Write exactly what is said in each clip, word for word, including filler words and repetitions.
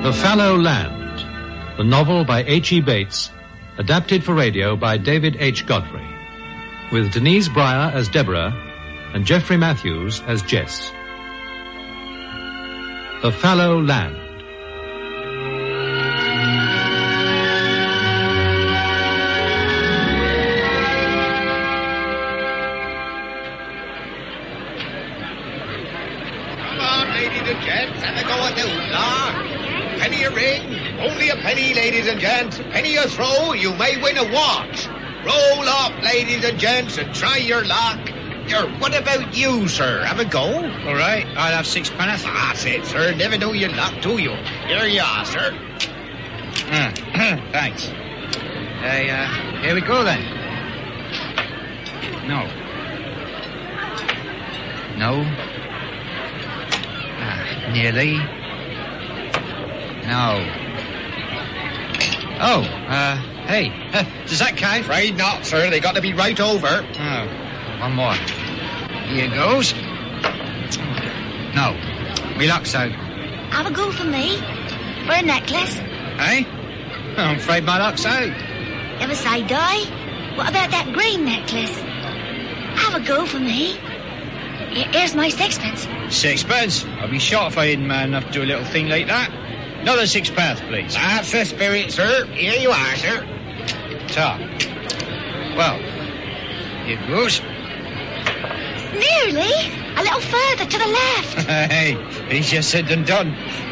The Fallow Land, the novel by H E Bates, adapted for radio by David H. Godfrey, with Denise Breyer as Deborah and Geoffrey Matthews as Jess. The Fallow Land. Come on, ladies and gents, have a go at the hoopla. Penny a ring, only a penny, ladies and gents. Penny a throw, you may win a watch. Roll up, ladies and gents, and try your luck. Your, what about you, sir? Have a go? All right, I'll have six pence. That's it, sir. Never know your luck, do you? Here you are, sir. Uh, thanks. Hey, uh, here we go then. No. No. Ah, nearly. No. Oh, uh, hey, does that count? Afraid not, sir. They got to be right over. Oh, one more. Here goes. No, me luck's out. Have a go for me. For a necklace. Eh? I'm afraid my luck's out. Never say die. What about that green necklace? Have a go for me. Here- Here's my sixpence. Sixpence? I'd be shot if I didn't man enough to do a little thing like that. Another sixpence, please. That's the spirit, sir. Here you are, sir. Ta. Well, here goes. Nearly. A little further to the left. Hey, easier said than done.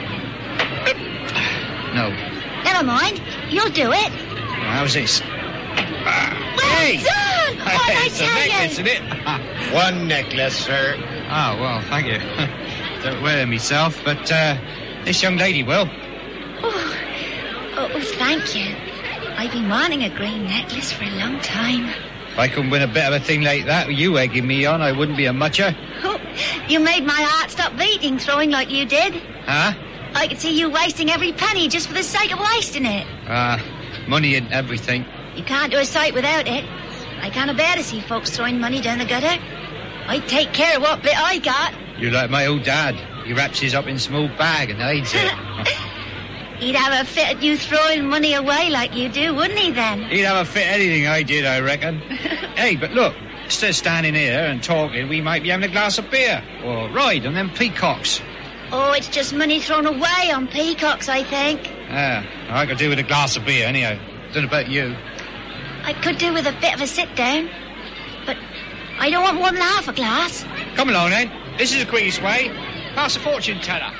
No. Never mind. You'll do it. How's this? Well Hey! done. What did I It's a tell necklace, you? isn't it? One necklace, sir. Oh, well, thank you. Don't wear myself, but uh, this young lady will. Oh, oh, thank you. I've been wanting a green necklace for a long time. If I couldn't win a bit of a thing like that with you egging me on, I wouldn't be a mucher. Oh, you made my heart stop beating throwing like you did. Huh? I could see you wasting every penny just for the sake of wasting it. Uh, money and everything. You can't do a sight without it. I can't bear to see folks throwing money down the gutter. I take care of what bit I got. You're like my old dad. He wraps his up in a small bag and hides it. He'd have a fit at you throwing money away like you do, wouldn't he then? He'd have a fit anything I did, I reckon. Hey, but look, instead of standing here and talking, we might be having a glass of beer or ride on them peacocks. Oh, it's just money thrown away on peacocks, I think. Ah, I could do with a glass of beer anyhow. Don't know about you. I could do with a bit of a sit down. But I don't want more than half a glass. Come along then. This is the quickest way. Pass a fortune teller.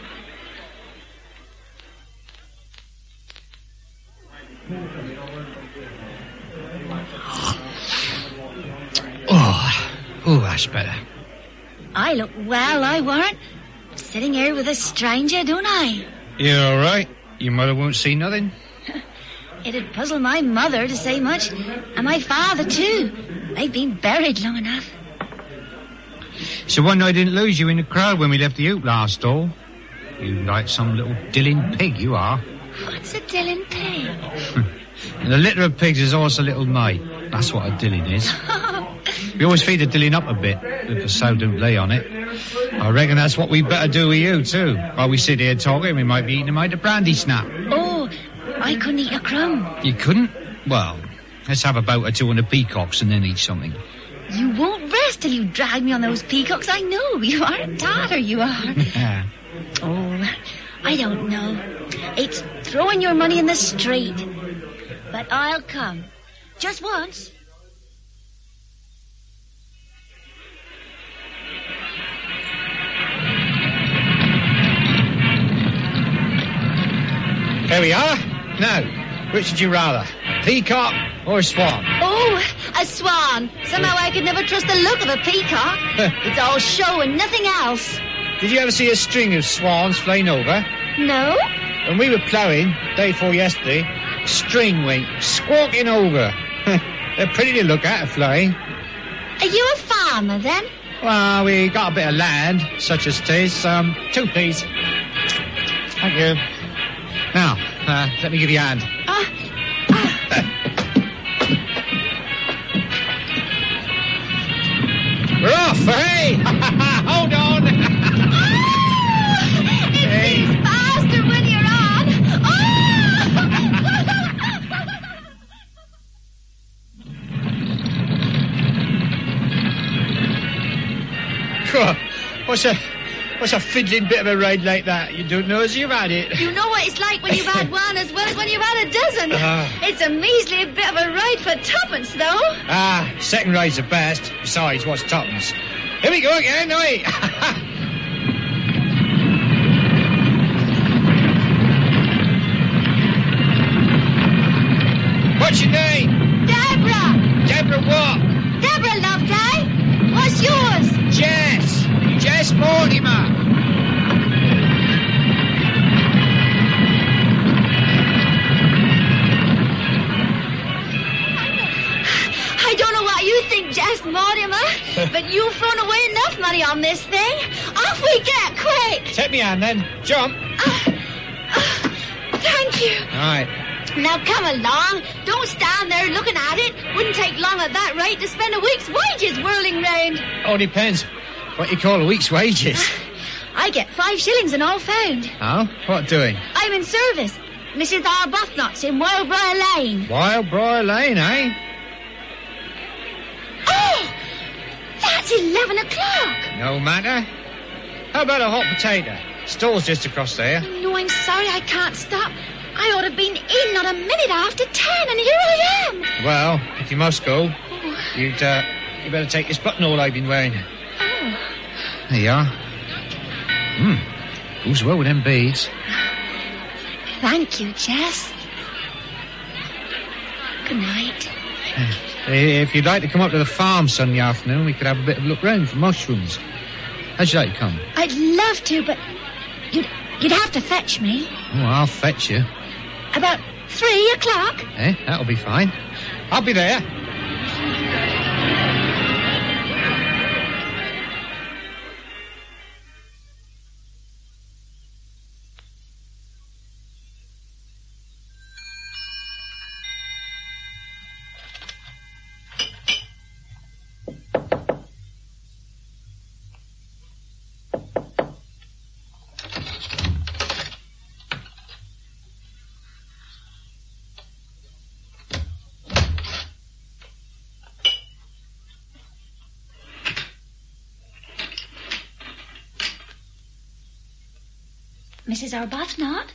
Oh, oh, that's better. I look well, I warrant. Sitting here with a stranger, don't I? You're all right. Your mother won't see nothing. It'd puzzle my mother to say much, and my father too. They've been buried long enough. So one I didn't lose you in the crowd when we left the oop last all. You like some little dilling pig, you are. What's a Dillon pig? And a litter of pigs is also a little mate. That's what a dilling is. We always feed the dilling up a bit, if the sow don't lay on it. I reckon that's what we better do with you, too. While we sit here talking, we might be eating a mite of brandy snap. Oh, I couldn't eat a crumb. You couldn't? Well, let's have a bout or two on the peacocks and then eat something. You won't rest till you drag me on those peacocks. I know. You are a tartar, you are. Yeah. Oh, I don't know. It's throwing your money in the street. But I'll come. Just once. Here we are. Now, which would you rather? A peacock or a swan? Oh, a swan. Somehow I could never trust the look of a peacock. It's all show and nothing else. Did you ever see a string of swans flying over? No? When we were ploughing, day before yesterday, a string went squawking over. They're pretty to look at, flying. Are you a farmer, then? Well, we got a bit of land, such as tis. Um, two, please. Thank you. Now, uh, let me give you a hand. Ah, ah. We're off, hey! Hold on! Ah! It's Hey. faster when you're off. What's a what's a fiddling bit of a ride like that? You don't know as you've had it. You know what it's like when you've had one as well as when you've had a dozen. Uh, it's a measly bit of a ride for tuppence, though. Ah, second ride's the best. Besides, what's tuppence? Here we go again, oi! What's your name? Deborah! Deborah what? Deborah, love, Day. What's yours? Jess. Jess Mortimer. I don't know what you think, Jess Mortimer, but you've thrown away enough money on this thing. Off we get, quick! Take me hand then. Jump. Uh, uh, thank you. All right. Now come along. Don't stand there looking at it. Wouldn't take long at that rate to spend a week's wages whirling round. Oh, depends what you call a week's wages. I get five shillings and all found. Oh? What doing? I'm in service. Missus Arbuthnot's in Wildbriar Lane. Wildbriar Lane, eh? Oh! That's eleven o'clock. No matter. How about a hot potato? Stall's just across there. No, I'm sorry I can't stop. I ought to have been in not a minute after ten, and here I am. Well, if you must go, Oh. you'd, uh, you better take this buttonhole I've been wearing. Oh. There you are. Hmm. Goes well with them beads. Thank you, Jess. Good night. If you'd like to come up to the farm Sunday afternoon, we could have a bit of a look round for mushrooms. How'd you like to come? I'd love to, but you'd, you'd have to fetch me. Oh, I'll fetch you. About three o'clock. Eh? That'll be fine. I'll be there. Missus Arbuthnot?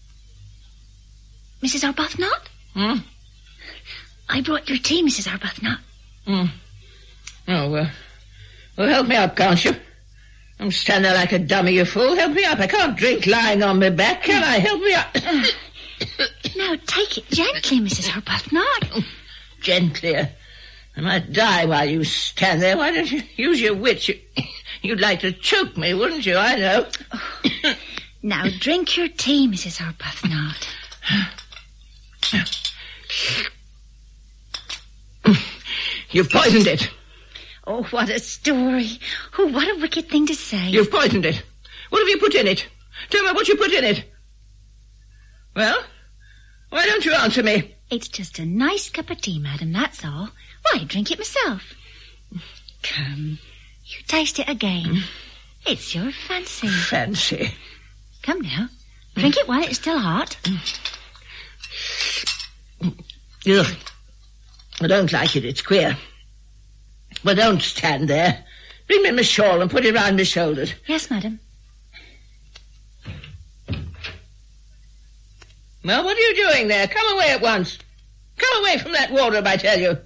Missus Arbuthnot? Hmm? I brought your tea, Missus Arbuthnot. Hmm. Oh, well, well, help me up, can't you? I'm standing there like a dummy, you fool. Help me up. I can't drink lying on my back, can I? Help me up. Now, take it gently, Missus Arbuthnot. Gently. I might die while you stand there. Why don't you use your wits? You, you'd like to choke me, wouldn't you? I know. Now, drink your tea, Missus Arbuthnot. You've poisoned it. Oh, what a story. Oh, what a wicked thing to say. You've poisoned it. What have you put in it? Tell me what you put in it. Well, why don't you answer me? It's just a nice cup of tea, madam, that's all. Why, drink it myself. Come, you taste it again. It's your fancy. Fancy. Come now, drink it while it's still hot. Ugh. I don't like it, it's queer. Well, don't stand there. Bring me my shawl and put it round my shoulders. Yes, madam. Well, what are you doing there? Come away at once. Come away from that wardrobe, I tell you.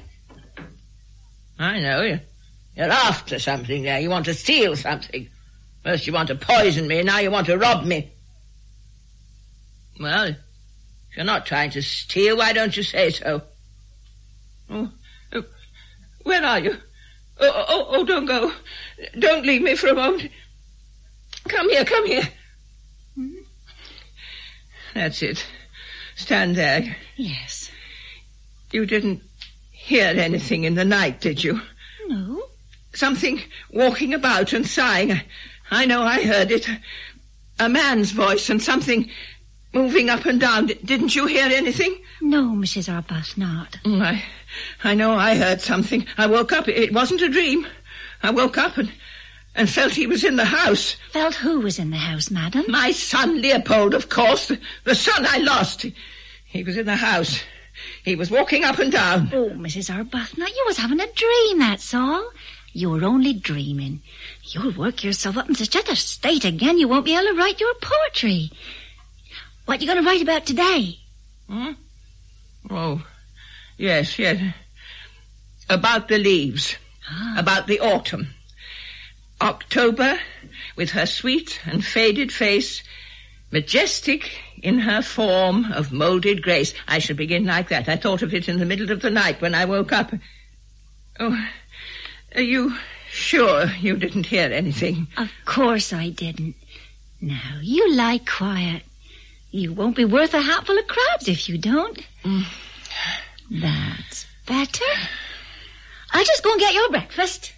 I know, you're, you're after something there. You want to steal something. First you want to poison me, now you want to rob me. Well, if you're not trying to steal, why don't you say so? Oh, oh, where are you? Oh, oh, oh, don't go. Don't leave me for a moment. Come here, come here. Hmm? That's it. Stand there. Yes. You didn't hear anything in the night, did you? No. Something walking about and sighing. I, I know I heard it. A man's voice and something moving up and down. D- didn't you hear anything? No, Missus Arbuthnot. Mm, I, I know I heard something. I woke up. It wasn't a dream. I woke up and, and felt he was in the house. Felt who was in the house, madam? My son Leopold, of course. The, the son I lost. He, he was in the house. He was walking up and down. Oh, Missus Arbuthnot, you was having a dream, that's all. You're only dreaming. You'll work yourself up in such a state again you won't be able to write your poetry. What you going to write about today? Hmm? Oh, yes, yes. About the leaves. Ah. About the autumn. October, with her sweet and faded face, majestic in her form of moulded grace. I should begin like that. I thought of it in the middle of the night when I woke up. Oh, are you sure you didn't hear anything? Of course I didn't. Now, you lie quiet. You won't be worth a hatful of crabs if you don't. Mm. That's better. I'll just go and get your breakfast.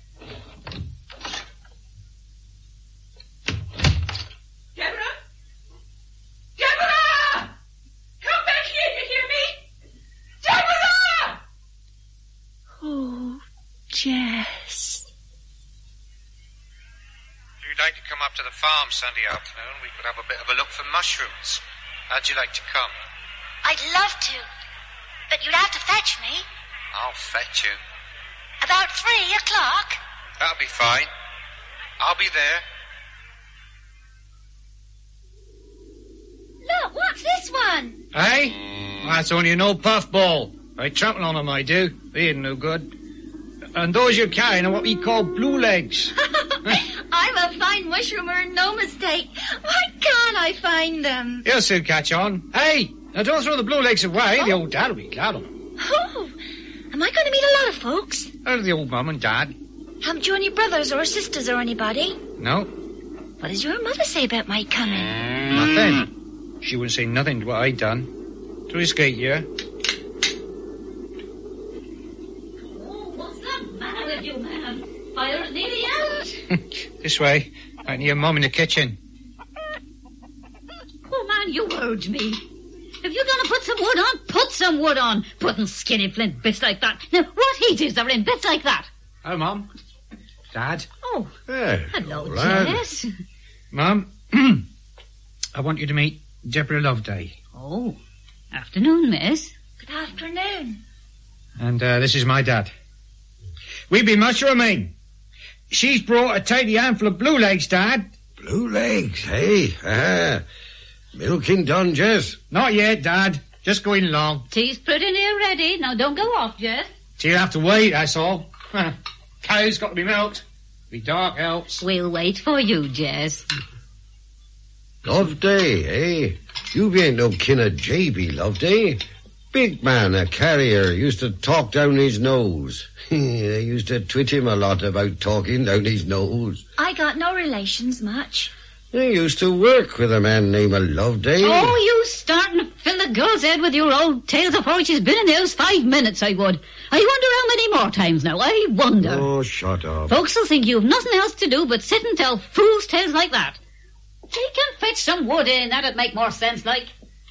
Deborah? Deborah! Come back here, you hear me? Deborah! Oh, Jess. If you'd like to come up to the farm Sunday afternoon, we could have a bit of a look for mushrooms. How'd you like to come? I'd love to, but you'd have to fetch me. I'll fetch you. About three o'clock? That'll be fine. I'll be there. Look, what's this one? Hey? That's only an old puffball. I trample on 'em, I do. They ain't no good. And those you're carrying are what we call blue legs. I'm a fine mushroomer, no mistake. Why can't I find them? You'll soon catch on. Hey, now don't throw the blue legs away. Oh. The old dad will be glad of them. Oh, am I going to meet a lot of folks? Oh, the old mum and dad. Haven't you any brothers or sisters or anybody? No. What does your mother say about my coming? Nothing. She wouldn't say nothing to what I'd done. To escape you. Oh, what's the matter with you, man? Fire's nearly out. This way. I can hear Mum in the kitchen. Oh, man, you urge me. If you're going to put some wood on, put some wood on. Putting skinny flint bits like that. Now, what heat is there in bits like that? Oh, Mum. Dad. Oh, hey, hello, lad. Jess. Mum, I want you to meet Deborah Loveday. Oh, afternoon, miss. Good afternoon. And uh, this is my dad. We be mushrooming. She's brought a tidy handful of blue legs, Dad. Blue legs, hey? Ah, milking done, Jess? Not yet, Dad. Just going along. Tea's pretty near ready. Now, don't go off, Jess. Tea'll have to wait, that's all. Cow's got to be milked. Be dark else. We'll wait for you, Jess. Loveday, eh? You ain't no kin of J B Loveday. Big man, a carrier, used to talk down his nose. They used to twit him a lot about talking down his nose. I got no relations much. They used to work with a man named Loveday. Oh, you starting to fill the girl's head with your old tales before she's been in the house five minutes, I would. I wonder how many more times now, I wonder. Oh, shut up. Folks will think you've nothing else to do but sit and tell fool's tales like that. She can fetch some wood in, that'd make more sense, like.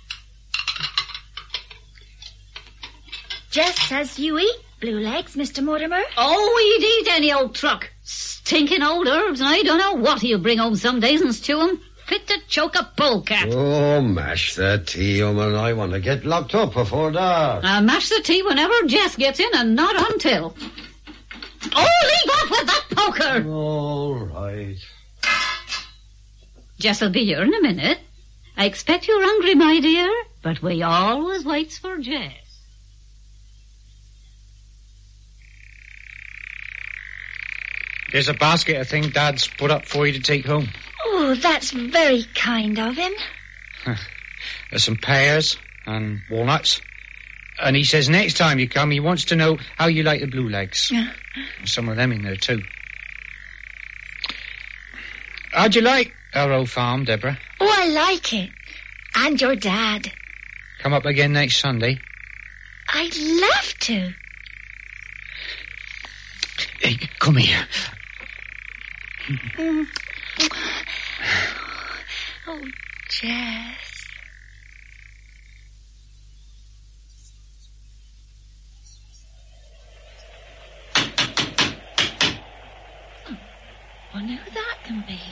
Jess says you eat blue legs, Mister Mortimer. Oh, he'd eat any old truck. Stinking old herbs, and I don't know what he'll bring home some days and stew 'em. Fit to choke a polecat. Oh, mash the tea, woman. I want to get locked up before that. I'll mash the tea whenever Jess gets in, and not until. Oh, leave off with that poker! All right. Jess'll be here in a minute. I expect you're hungry, my dear, but we always waits for Jess. Here's a basket of things Dad's put up for you to take home. Oh, that's very kind of him. There's some pears and walnuts. And he says next time you come, he wants to know how you like the blue legs. There's some of them in there, too. How'd you like our old farm, Deborah? Oh, I like it. And your dad. Come up again next Sunday. I'd love to. Hey, come here. Mm. Oh, Jess. Wonder who that can be.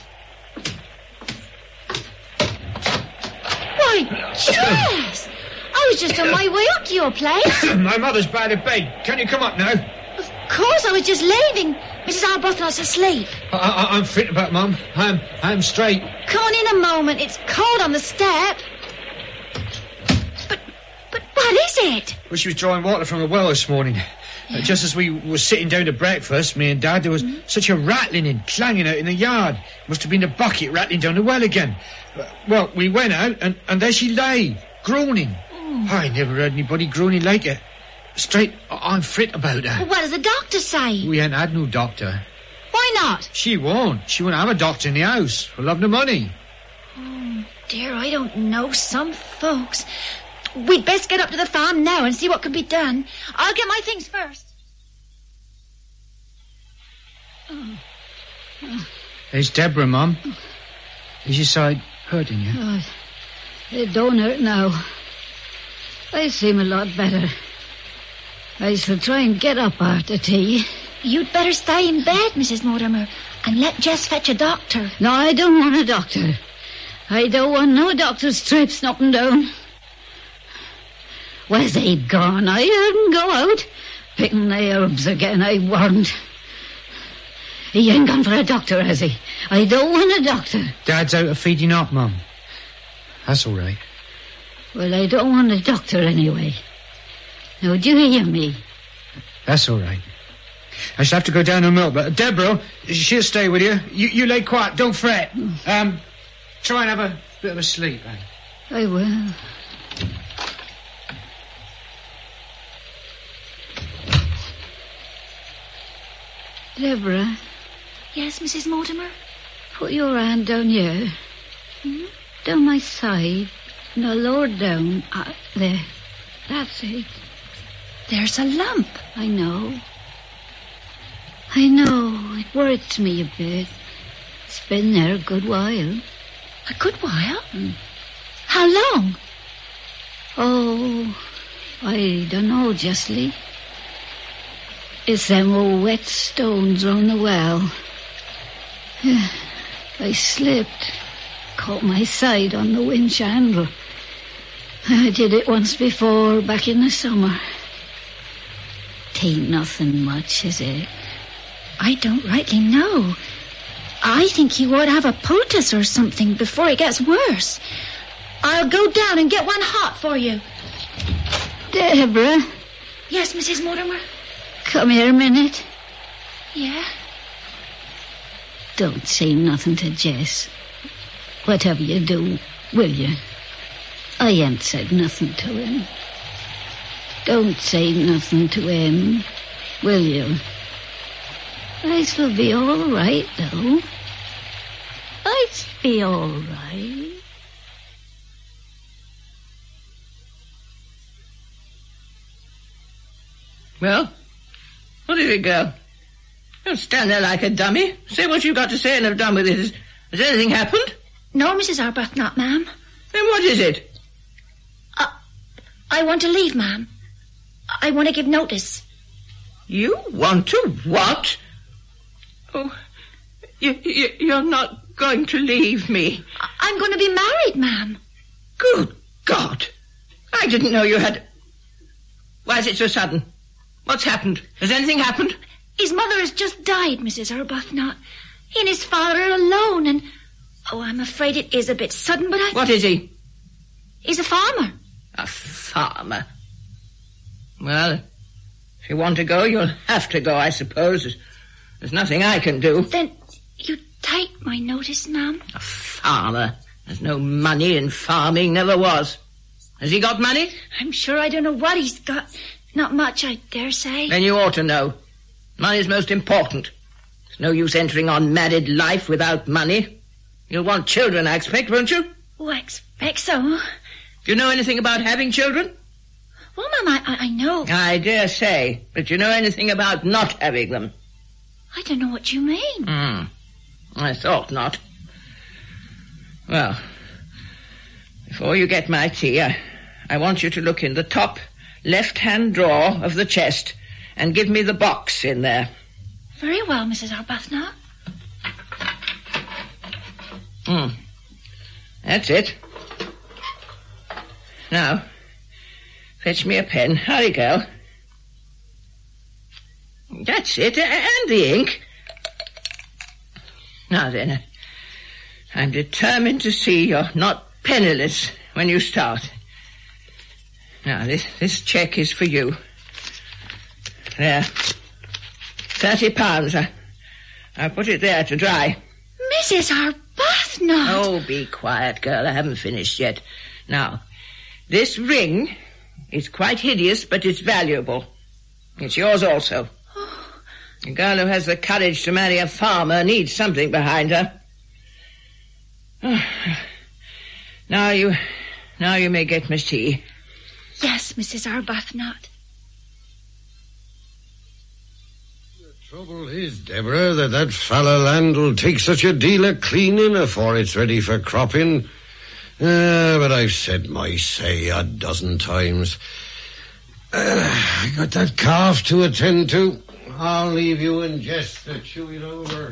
Why, Jess! I was just on my way up to your place. My mother's bad in bed. Can you come up now? Of course, I was just leaving. Missus Arbuthnot's asleep. I, I, I'm fit about, Mum. I'm, I'm straight. Come on in a moment. It's cold on the step. But, but what is it? Well, she was drawing water from a well this morning. Yeah. Uh, just as we were sitting down to breakfast, me and Dad, there was mm-hmm. such a rattling and clanging out in the yard. Must have been the bucket rattling down the well again. Uh, well, we went out, and, and there she lay, groaning. Oh. I never heard anybody groaning like her. Straight, I'm frit about her. Well, what does the doctor say? We ain't had no doctor. Why not? She won't. She won't have a doctor in the house for love nor money. Oh, dear, I don't know. Some folks. We'd best get up to the farm now and see what can be done. I'll get my things first. Oh. Oh. There's Deborah, Mum. Is your side hurting you? Oh, it don't hurt now. I seem a lot better. I shall try and get up after tea. You'd better stay in bed, Missus Mortimer, and let Jess fetch a doctor. No, I don't want a doctor. I don't want no doctor's stripes up and down. Where's he gone? I heard him go out. Picking the herbs again, I warned. He ain't gone for a doctor, has he? I don't want a doctor. Dad's out of feeding up, Mum. That's all right. Well, I don't want a doctor anyway. Now, do you hear me? That's all right. I shall have to go down to the mill, but Deborah, she'll stay with you. You, you lay quiet, don't fret. Um, try and have a bit of a sleep, eh? I will. Deborah. Yes, Missus Mortimer? Put your hand down here. Hmm? Down my side. No, lower down. Uh, there. That's it. There's a lump. I know. I know. It worries me a bit. It's been there a good while. A good while? Mm. How long? Oh, I don't know justly. It's them old wet stones on the well. I slipped. Caught my side on the winch handle. I did it once before, back in the summer. Tain't nothing much, is it? I don't rightly know. I think he ought to have a poultice or something before it gets worse. I'll go down and get one hot for you. Deborah? Yes, Missus Mortimer? Come here a minute. Yeah? Don't say nothing to Jess. Whatever you do, will you? I ain't said nothing to him. Don't say nothing to him, will you? I shall be all right, though. I shall be all right. Well, what did it go? Don't stand there like a dummy. Say what you've got to say and have done with it. Has, has anything happened? No, Missus Arbuthnot, ma'am. Then what is it? Uh, I want to leave, ma'am. I want to give notice. You want to what? Oh, you, you, you're not going to leave me. I'm going to be married, ma'am. Good God. I didn't know you had... Why is it so sudden? What's happened? Has anything happened? His mother has just died, Missus Arbuthnot. He and his father are alone, and... Oh, I'm afraid it is a bit sudden, but I... What is he? He's a farmer. A farmer? Well, if you want to go, you'll have to go, I suppose. There's, there's nothing I can do. Then you take my notice, ma'am? A farmer? There's no money in farming, never was. Has he got money? I'm sure I don't know what he's got. Not much, I dare say. Then you ought to know. Money's most important. There's no use entering on married life without money. You'll want children, I expect, won't you? Oh, I expect so. Do you know anything about having children? Well, Ma'am, I, I know. I dare say. But do you know anything about not having them? I don't know what you mean. Hmm. I thought not. Well, before you get my tea, I, I want you to look in the top left-hand drawer of the chest and give me the box in there. Very well, Missus Arbuthnot. Hmm. That's it. Now, fetch me a pen. Hurry, girl. That's it. And the ink. Now then, I'm determined to see you're not penniless when you start. Now, this, this cheque is for you. There. Thirty pounds. I, I put it there to dry. Missus Arbuthnot! Oh, be quiet, girl. I haven't finished yet. Now, this ring is quite hideous, but it's valuable. It's yours also. Oh. A girl who has the courage to marry a farmer needs something behind her. Oh. Now you, now you may get Miss tea. Yes, Missus Arbuthnot. The trouble is, Deborah, that that fallow land will take such a deal of cleaning afore it's ready for cropping. Uh, but I've said my say a dozen times. Uh, I got that calf to attend to. I'll leave you and Jess to chew it over.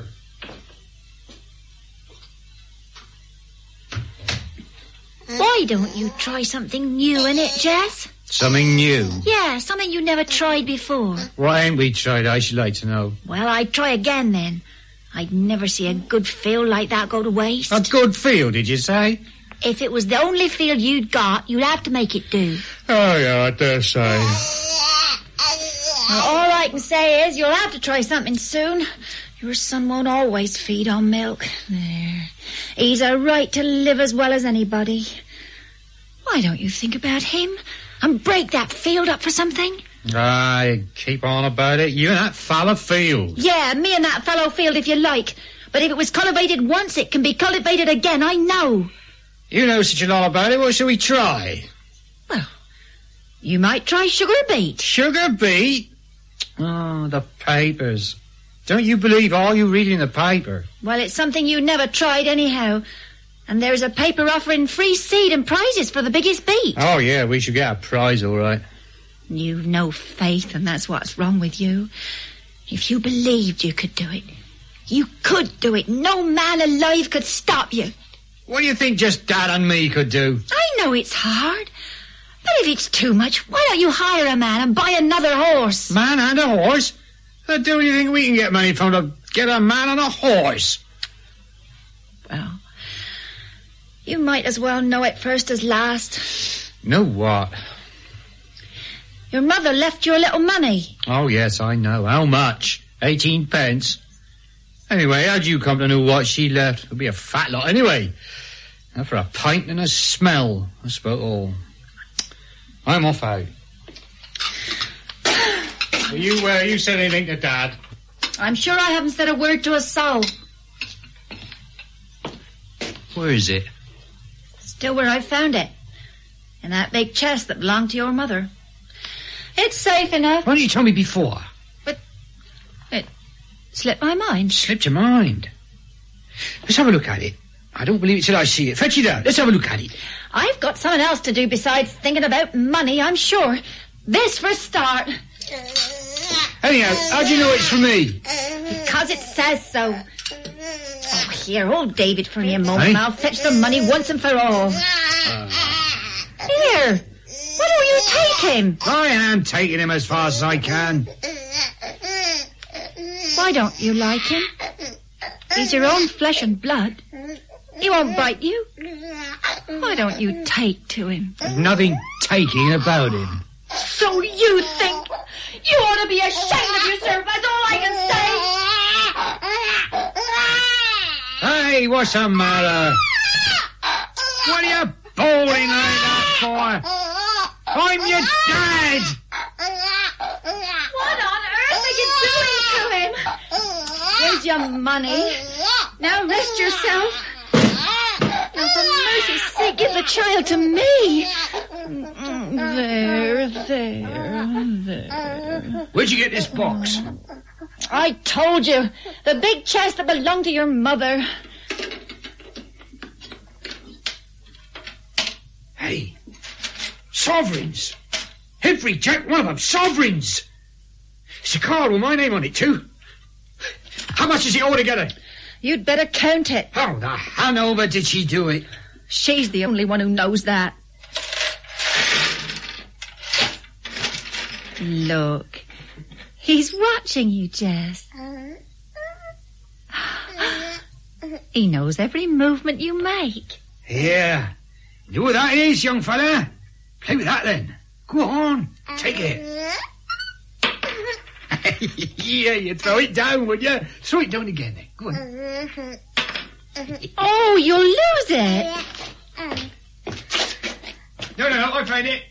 Why don't you try something new in it, Jess? Something new? Yeah, something you never tried before. Why ain't we tried, I should like to know? Well, I'd try again then. I'd never see a good field like that go to waste. A good field, did you say? If it was the only field you'd got, you'd have to make it do. Oh, yeah, I dare say. Well, all I can say is you'll have to try something soon. Your son won't always feed on milk. There. He's a right to live as well as anybody. Why don't you think about him and break that field up for something? Aye, keep on about it. You and that fallow field. Yeah, me and that fallow field if you like. But if it was cultivated once, it can be cultivated again, I know. You know such a lot about it. What shall we try? Well, you might try sugar beet. Sugar beet? Oh, the papers. Don't you believe all you read in the paper? Well, it's something you never tried anyhow. And there's a paper offering free seed and prizes for the biggest beet. Oh, yeah, we should get a prize, all right. You've no faith, and that's what's wrong with you. If you believed you could do it, you could do it. No man alive could stop you. What do you think just Dad and me could do? I know it's hard. But if it's too much, why don't you hire a man and buy another horse? Man and a horse? How do you think we can get money from to get a man and a horse? Well, you might as well know it first as last. Know what? Your mother left you a little money. Oh, yes, I know. How much? Eighteen pence? Anyway, how'd you come to know what she left? It'll be a fat lot anyway. Now for a pint and a smell, that's about all. I'm off out. Are you, uh, you said anything to Dad? I'm sure I haven't said a word to a soul. Where is it? Still where I found it. In that big chest that belonged to your mother. It's safe enough. Why didn't you tell me before? But it slipped my mind. Slipped your mind? Let's have a look at it. I don't believe it till I see it. Fetch it out. Let's have a look at it. I've got something else to do besides thinking about money, I'm sure. This for a start. Anyhow, how do you know it's for me? Because it says so. Oh, here, hold David for me a moment. Hey? I'll fetch the money once and for all. Uh, Here. Why don't you take him? I am taking him as fast as I can. Why don't you like him? He's your own flesh and blood. He won't bite you. Why don't you take to him? There's nothing taking about him. So you think? You ought to be ashamed of yourself, that's all I can say. Hey, what's the matter? What are you bawling like that for? I'm your dad! What on earth are you doing to him? Here's your money. Now rest yourself. Now, for mercy's sake, give the child to me. There, there, there. Where'd you get this box? I told you. The big chest that belonged to your mother. Hey, sovereigns. Every jack one of them, sovereigns. It's a card with my name on it, too. How much is it altogether? You'd better count it. How the Hanover did she do it? She's the only one who knows that. Look. He's watching you, Jess. He knows every movement you make. Yeah. Do what that is, young fella. Play with that then. Go on. Take it. Yeah, you throw it down, would you? Throw it down again then. Go on. Oh, you'll lose it. No, no, no, I'll find it.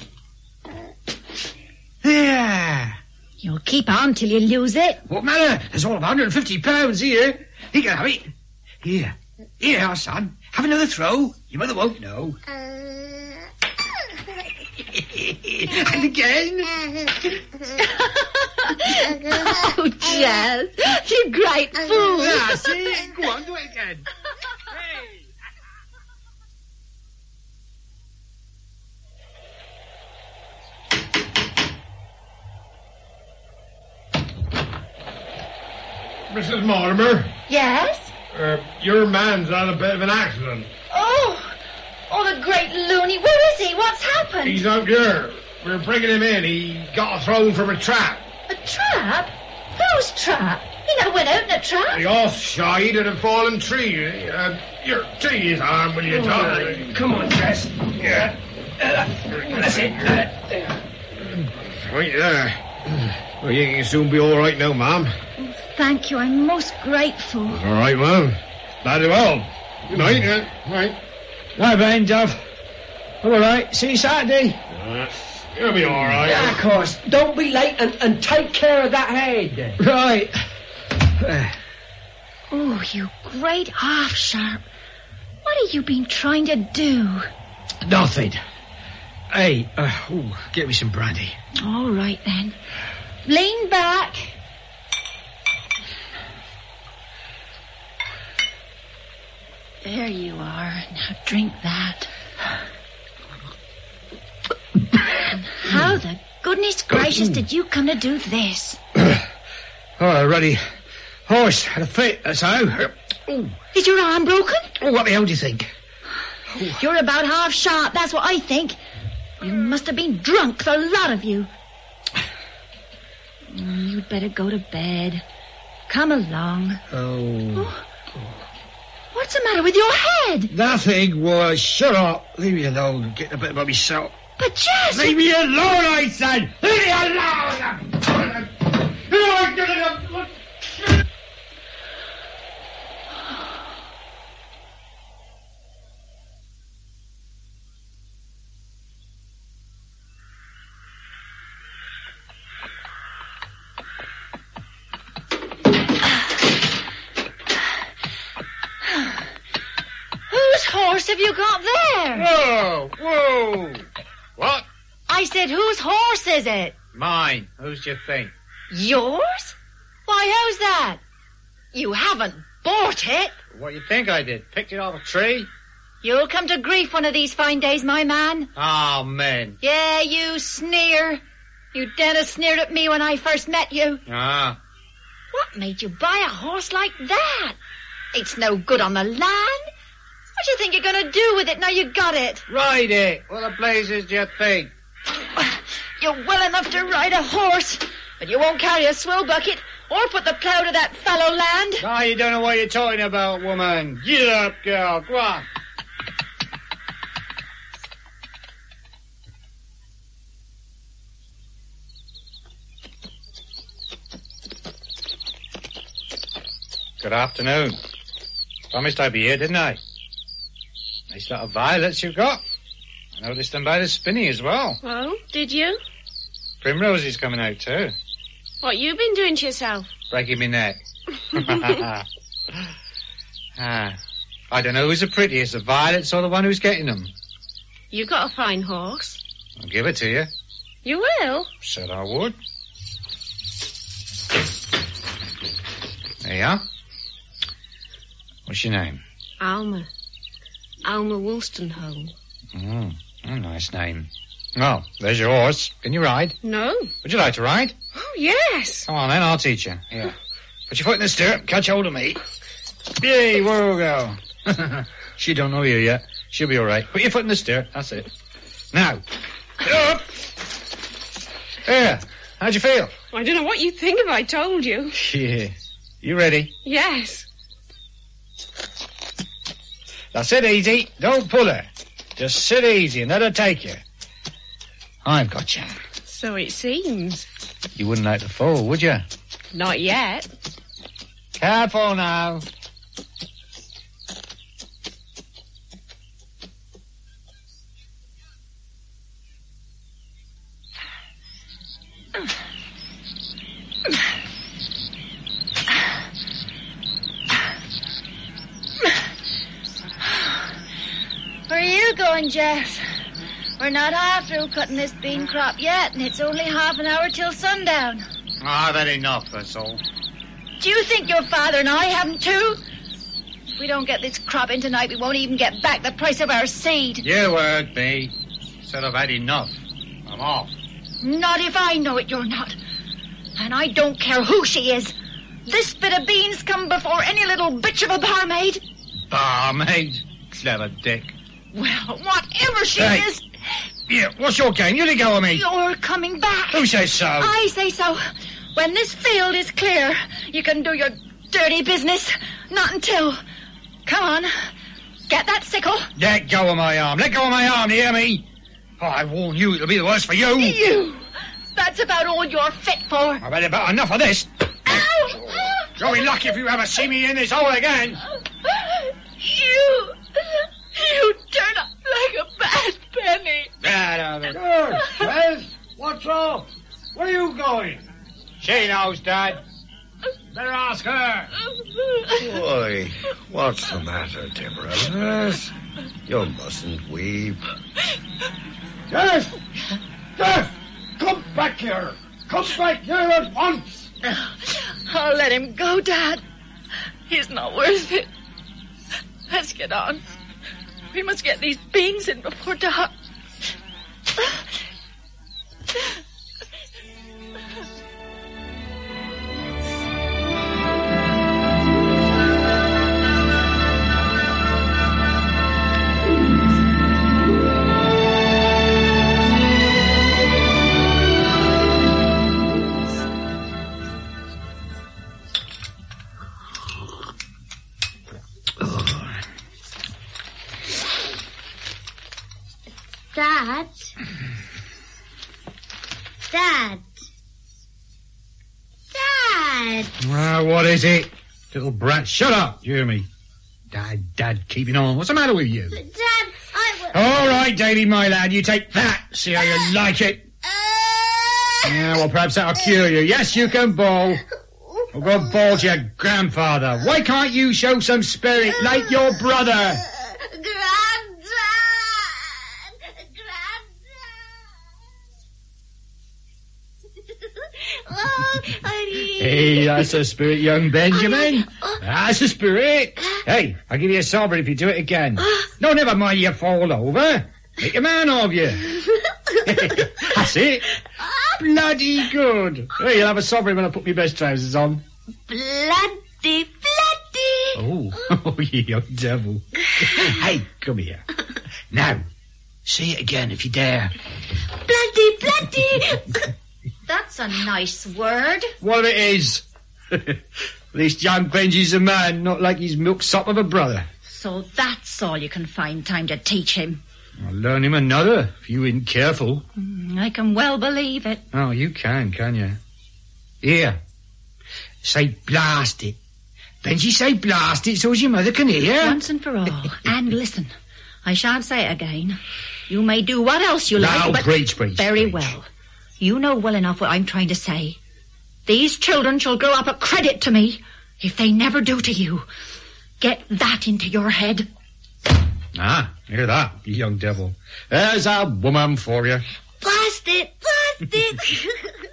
There. You'll keep on till you lose it. What matter? There's all of one hundred fifty pounds here. You can have it. Here. Here, our son. Have another throw. Your mother won't know. And again. Oh, Jazz, you great fool. That's it. Go on, do it again. Hey. Missus Mortimer, Yes? uh, your man's had a bit of an accident. Oh, oh, the great loony. Where is he? What's happened? He's out here. We're bringing him in. He got thrown from a trap. A trap? Whose trap? He never went out in a trap. The horse shied at a fallen tree. Uh, your take his arm when you talk. Come on, Jess. Yeah. That's it. Right there. Well, you can soon be all right now, ma'am. Thank you. I'm most grateful. All right, ma'am. Very well. Good night. Yeah. Right. Right, Ben, Dove. All right. See you Saturday. Uh, you'll be all right. Yeah, of course. Don't be late and, and take care of that head. Right. Oh, you great half-sharp. What have you been trying to do? Nothing. Hey, uh, ooh, get me some brandy. All right, then. Lean back. There you are. Now drink that. And how the goodness gracious did you come to do this? Oh, ready. Horse had a fit, that's how. Ooh. Is your arm broken? Oh, what the hell do you think? You're about half sharp, that's what I think. You must have been drunk, the lot of you. Mm, you'd better go to bed. Come along. Oh. What's the matter with your head? Nothing was. Shut up. Leave me alone. I'm getting a bit about myself. But Jess... Leave me alone, I said. Leave me alone. Whose horse have you got there? Whoa, whoa. What? I said, whose horse is it? Mine. Who's do you think? Yours? Why, how's that? You haven't bought it. What do you think I did? Picked it off a tree? You'll come to grief one of these fine days, my man. Oh, man. Yeah, you sneer. You done a sneered at me when I first met you. Ah. What made you buy a horse like that? It's no good on the land. What do you think you're going to do with it now you got it? Ride it. What the blazes do you think? You're well enough to ride a horse, but you won't carry a swill bucket or put the plough to that fallow land. Ah, you don't know what you're talking about, woman. Get up, girl. Go on. Good afternoon. Promised I'd be here, didn't I? Nice lot of violets you've got. I noticed them by the spinney as well. Oh, did you? Primrosy's coming out too. What you been doing to yourself? Breaking me neck. ah, I don't know who's the prettiest, the violets or the one who's getting them. You got a fine horse. I'll give it to you. You will? Said I would. There you are. What's your name? Alma. Alma Wollstonecombe. Mm, a nice name. Well, there's your horse. Can you ride? No. Would you like to ride? Oh, yes. Come on, then. I'll teach you. Here. Put your foot in the stirrup. Catch hold of me. Yay, whoa, go. She don't know you yet. She'll be all right. Put your foot in the stirrup. That's it. Now. Up. Here. How'd you feel? I don't know what you'd think if I told you. Yeah. You ready? Yes. Now sit easy. Don't pull her. Just sit easy and let her take you. I've got you. So it seems. You wouldn't like to fall, would you? Not yet. Careful now. Where are you going, Jess? We're not half through cutting this bean crop yet, and it's only half an hour till sundown. Ah, oh, that enough, that's all. Do you think your father and I haven't too? If we don't get this crop in tonight, we won't even get back the price of our seed. You heard me. Said I've had enough. I'm off. Not if I know it, you're not. And I don't care who she is. This bit of beans come before any little bitch of a barmaid. Barmaid? Clever dick. Well, whatever she Hey. is... Yeah, what's your game? You let go of me. You're coming back. Who says so? I say so. When this field is clear, you can do your dirty business. Not until... Come on. Get that sickle. Let go of my arm. Let go of my arm, do you hear me? Oh, I warn you, it'll be the worse for you. You. That's about all you're fit for. I've had about enough of this. Ow! You'll be lucky if you ever see me in this hole again. You... You turn up like a bad penny. Get out of it. George, Jess, what's wrong? Where are you going? She knows, Dad. Better ask her. Boy, what's the matter, Deborah? Yes, you mustn't weep. Jess! Jess! Come back here! Come back here at once! I'll let him go, Dad. He's not worth it. Let's get on. We must get these beans in before dark. Dad? Dad? Dad? Well, what is it? Little brat, shut up, you hear me? Dad, Dad, keeping on. What's the matter with you? Dad, I will... All right, Davy, my lad, you take that. See how you like it. Yeah, well, perhaps that'll cure you. Yes, you can bawl. Or go bawl to your grandfather. Why can't you show some spirit like your brother? Hey, that's a spirit, young Benjamin. That's a spirit. Hey, I'll give you a sovereign if you do it again. No, never mind you fall over. Make a man of you. That's it. Bloody good. Hey, you'll have a sovereign when I put my best trousers on. Bloody, bloody. Oh, oh, you young devil. Hey, come here. Now, say it again if you dare. Bloody, bloody. That's a nice word. What it is. At least young Benji's a man, not like his milksop of a brother. So that's all you can find time to teach him. I'll learn him another, if you ain't careful. Mm, I can well believe it. Oh, you can, can you? Here. Say blast it. Benji, say blast it so as your mother can hear. Once and for all. And listen, I shan't say it again. You may do what else you like, No, but... preach, preach, Very preach. well. You know well enough what I'm trying to say. These children shall grow up a credit to me if they never do to you. Get that into your head. Ah, hear that, you young devil. There's a woman for you. Blast it, blast it.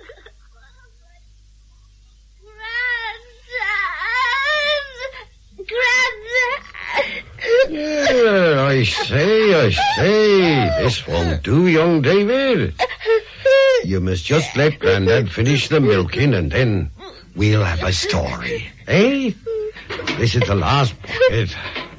Granddad. Granddad. Yeah, I say, I say. This won't do, young David. You must just let Grandad finish the milking and then we'll have a story. Eh? This is the last bucket.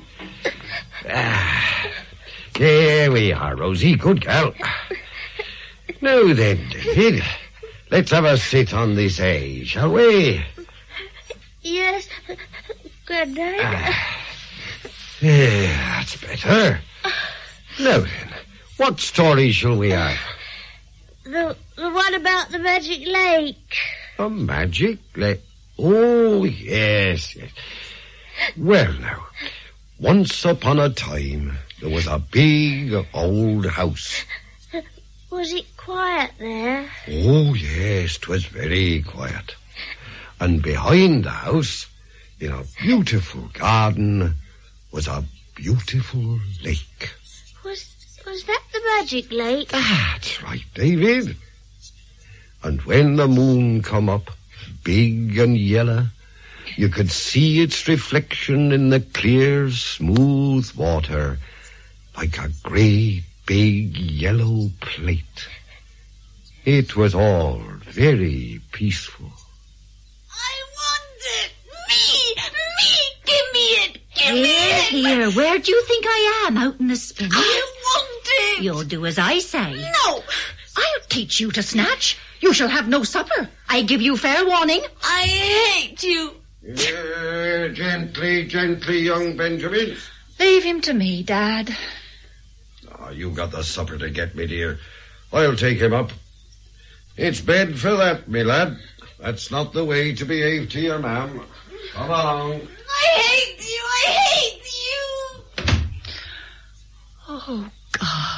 Ah, there we are, Rosie. Good girl. Now then, David, let's have a sit on this hay, shall we? Yes, Granddad. Ah. Yeah, that's better. Now then, what story shall we have? The, the one about the magic lake. A magic lake? Oh, yes, yes. Well, now, once upon a time, there was a big old house. Was it quiet there? Oh, yes, 'twas very quiet. And behind the house, in a beautiful garden, was a beautiful lake. Was was that the magic lake? That's right, David. And when the moon come up, big and yellow, you could see its reflection in the clear, smooth water like a great, big yellow plate. It was all very peaceful. I want it! Me! Me! Give me it! Give me Here, it! here, where do you think I am? Out in the spinney? I want it! You'll do as I say. No! I'll teach you to snatch. You shall have no supper. I give you fair warning. I hate you! Uh, gently, gently, young Benjamin. Leave him to me, Dad. Oh, you got the supper to get me, dear. I'll take him up. It's bed for that, me lad. That's not the way to behave to your mam. Come along. I hate you! I hate you! Oh, God.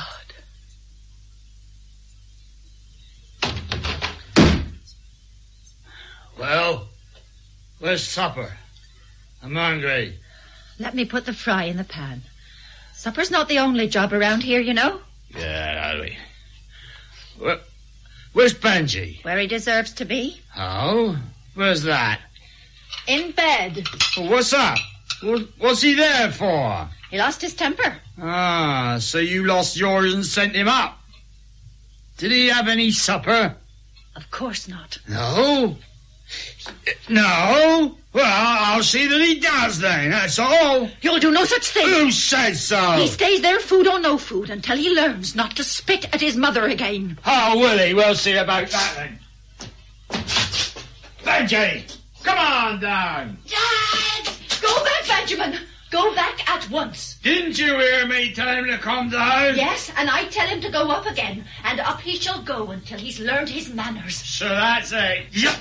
Well, where's supper? I'm hungry. Let me put the fry in the pan. Supper's not the only job around here, you know. Yeah, Harry. Where, where's Benji? Where he deserves to be. Oh? Where's that? In bed. Well, what's up? What, what's he there for? He lost his temper. Ah, so you lost yours and sent him up. Did he have any supper? Of course not. No? No? Well, I'll see that he does then, that's all. You'll do no such thing. Who says so? He stays there, food or no food, until he learns not to spit at his mother again. Oh, will he? We'll see about that then. Benji, come on down. Dad! Go back, Benjamin. Go back at once. Didn't you hear me tell him to come down? Yes, and I tell him to go up again, and up he shall go until he's learned his manners. So that's it. Yep.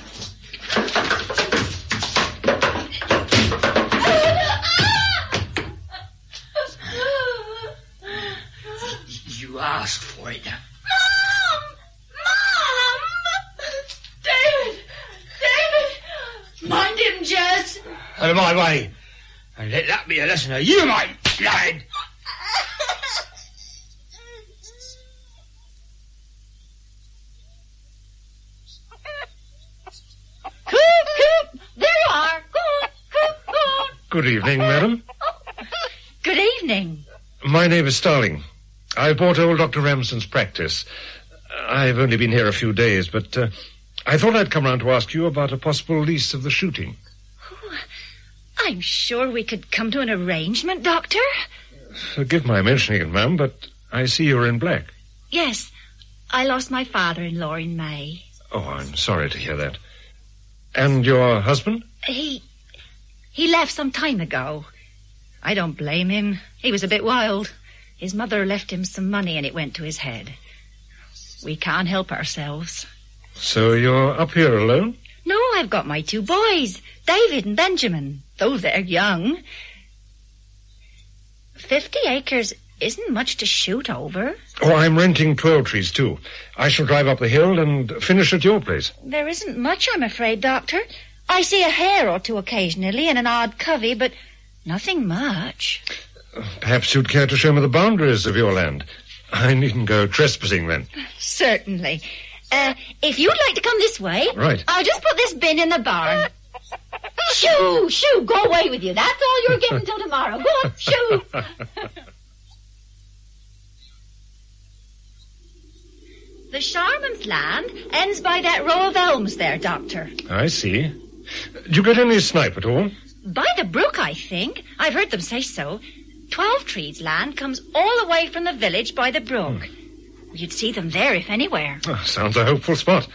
You asked for it. Mom! Mom! David! David! Mind him, Jez. Out of my way. And let that be a lesson to you, my lad. Coop, Coop! There you are. Coop, Coop, Coop. Good evening, madam. Good evening. My name is Starling. I bought old Doctor Ramson's practice. I've only been here a few days, but uh, I thought I'd come round to ask you about a possible lease of the shooting. Oh, I'm sure we could come to an arrangement, Doctor. Forgive my mentioning it, ma'am, but I see you're in black. Yes, I lost my father-in-law in May. Oh, I'm sorry to hear that. And your husband? He... he left some time ago. I don't blame him. He was a bit wild. His mother left him some money and it went to his head. We can't help ourselves. So you're up here alone? No, I've got my two boys, David and Benjamin, though they're young. Fifty acres isn't much to shoot over. Oh, I'm renting twelve trees, too. I shall drive up the hill and finish at your place. There isn't much, I'm afraid, Doctor. I see a hare or two occasionally and an odd covey, but nothing much. Perhaps you'd care to show me the boundaries of your land. I needn't go trespassing then. Certainly. Uh, if you'd like to come this way... Right. I'll just put this bin in the barn. Shoo, shoo, go away with you. That's all you're getting till tomorrow. Go on, shoo. The Sharman's land ends by that row of elms there, Doctor. I see. Did you get any snipe at all? By the brook, I think. I've heard them say so. Twelve Trees land comes all the way from the village by the brook. Hmm. You'd see them there, if anywhere. Oh, sounds a hopeful spot.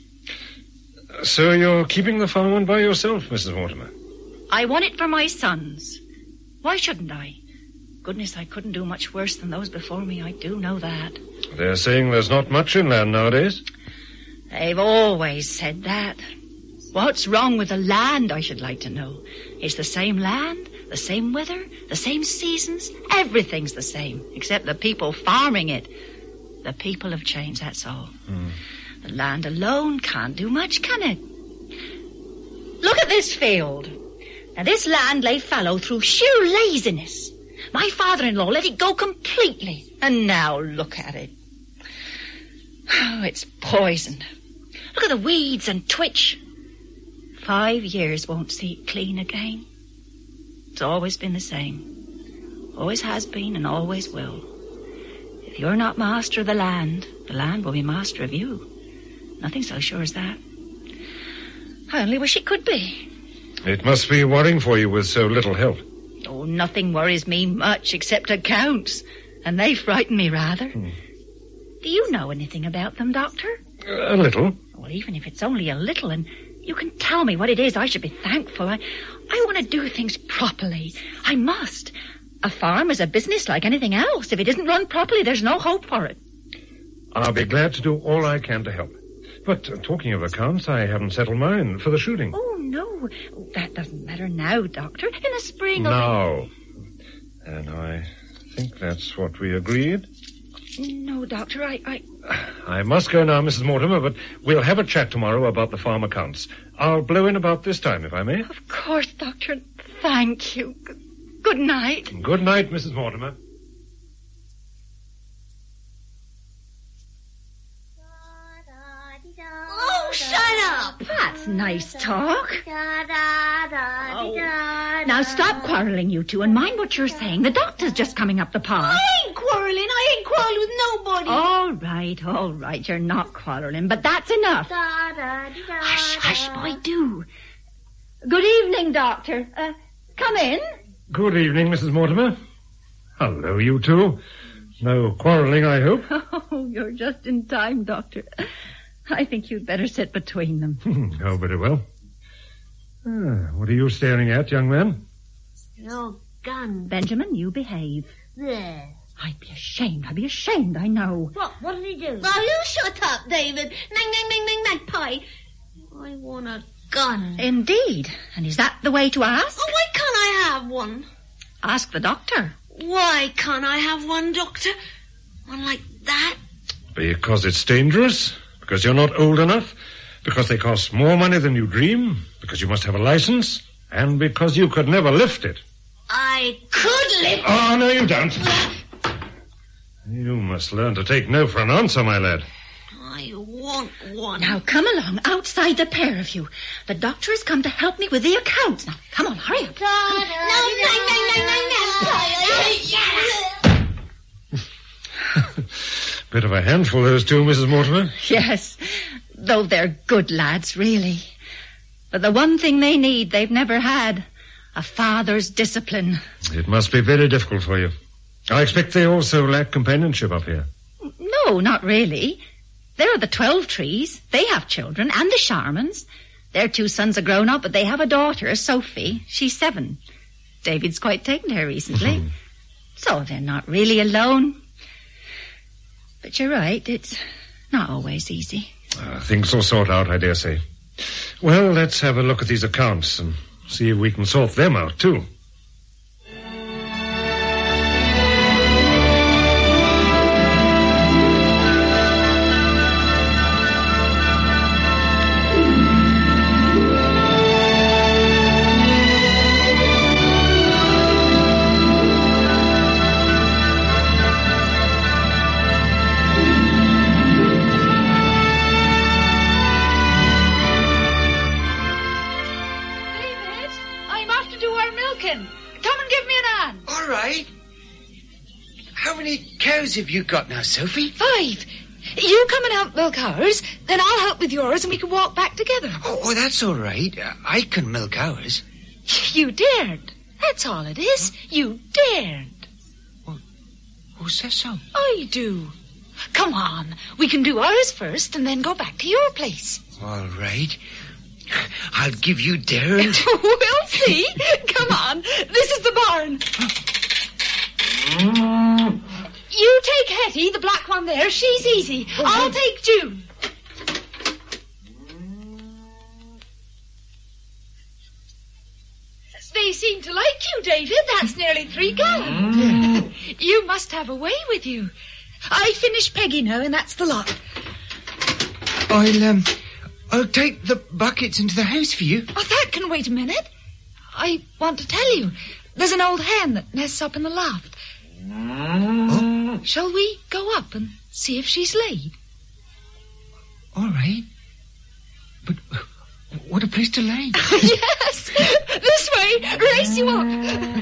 So you're keeping the farm by yourself, Missus Mortimer? I want it for my sons. Why shouldn't I? goodness I couldn't do much worse than those before me. I do know that. They're saying there's not much inland nowadays. They've always said that. What's wrong with the land, I should like to know? It's the same land, the same weather, the same seasons. Everything's the same, except the people farming it. The people have changed, that's all. Mm. The land alone can't do much, can it? Look at this field. Now, this land lay fallow through sheer laziness. My father-in-law let it go completely. And now look at it. Oh, it's poisoned. Look at the weeds and twitch. Five years won't see it clean again. It's always been the same. Always has been and always will. If you're not master of the land, the land will be master of you. Nothing so sure as that. I only wish it could be. It must be worrying for you with so little help. Oh, nothing worries me much except accounts. And they frighten me rather. Hmm. Do you know anything about them, Doctor? A little. Well, even if it's only a little, and you can tell me what it is, I should be thankful. I, I want to do things properly. I must. A farm is a business like anything else. If it isn't run properly, there's no hope for it. I'll be glad to do all I can to help. But uh, talking of accounts, I haven't settled mine for the shooting. Oh, no. That doesn't matter now, Doctor. In the spring... No. And I think that's what we agreed. No, Doctor, I, I... I must go now, Missus Mortimer, but we'll have a chat tomorrow about the farm accounts. I'll blow in about this time, if I may. Of course, Doctor. Thank you. Good night. Good night, Missus Mortimer. Oh, shut up! That's nice talk. Oh. Now stop quarrelling, you two, and mind what you're saying. The doctor's just coming up the path. I ain't quarreling. I ain't quarreling with nobody. All right, all right. You're not quarreling, but that's enough. Hush, hush, boy, do. Good evening, Doctor. Uh, come in. Good evening, Missus Mortimer. Hello, you two. No quarreling, I hope. Oh, you're just in time, Doctor. I think you'd better sit between them. Oh, very well. Ah, what are you staring at, young man? Your gun. Benjamin, you behave. There. I'd be ashamed. I'd be ashamed, I know. What? What did he do? Oh, you shut up, David. Nang, nang, nang, nang, magpie. I want a gun. Indeed. And is that the way to ask? Oh, why can't I have one? Ask the doctor. Why can't I have one, Doctor? One like that? Because it's dangerous. Because you're not old enough. Because they cost more money than you dream. Because you must have a license. And because you could never lift it. I could lift it. Oh, no, you don't. You must learn to take no for an answer, my lad. I want one. Now, come along, outside the pair of you. The doctor has come to help me with the accounts. Now, come on, hurry up. No, no, no, no, no, Bit of a handful, those two, Missus Mortimer. Yes, though they're good lads, really. But the one thing they need, they've never had. A father's discipline. It must be very difficult for you. I expect they also lack companionship up here. No, not really. There are the Twelve Trees. They have children, and the Sharmans. Their two sons are grown up, but they have a daughter, Sophie. She's seven. David's quite taken to her recently. Mm-hmm. So they're not really alone. But you're right, it's not always easy. Uh, things will sort out, I dare say. Well, let's have a look at these accounts and see if we can sort them out, too. Have you got now, Sophie? Five. You come and help milk ours, then I'll help with yours and we can walk back together. Oh, oh that's all right. Uh, I can milk ours. You daren't. That's all it is. You daren't. Well, who says so? I do. Come on. We can do ours first and then go back to your place. All right. I'll give you daren't. We'll see. Come on. This is the barn. You take Hetty, the black one there. She's easy. Oh, I'll take June. They seem to like you, David. That's nearly three gallons. Mm. You must have a way with you. I finished Peggy now, and that's the lot. I'll, um, I'll take the buckets into the house for you. Oh, that can wait a minute. I want to tell you. There's an old hen that nests up in the loft. Oh. Shall we go up and see if she's laid? All right. But what a place to lay. Yes. This way. Race you up.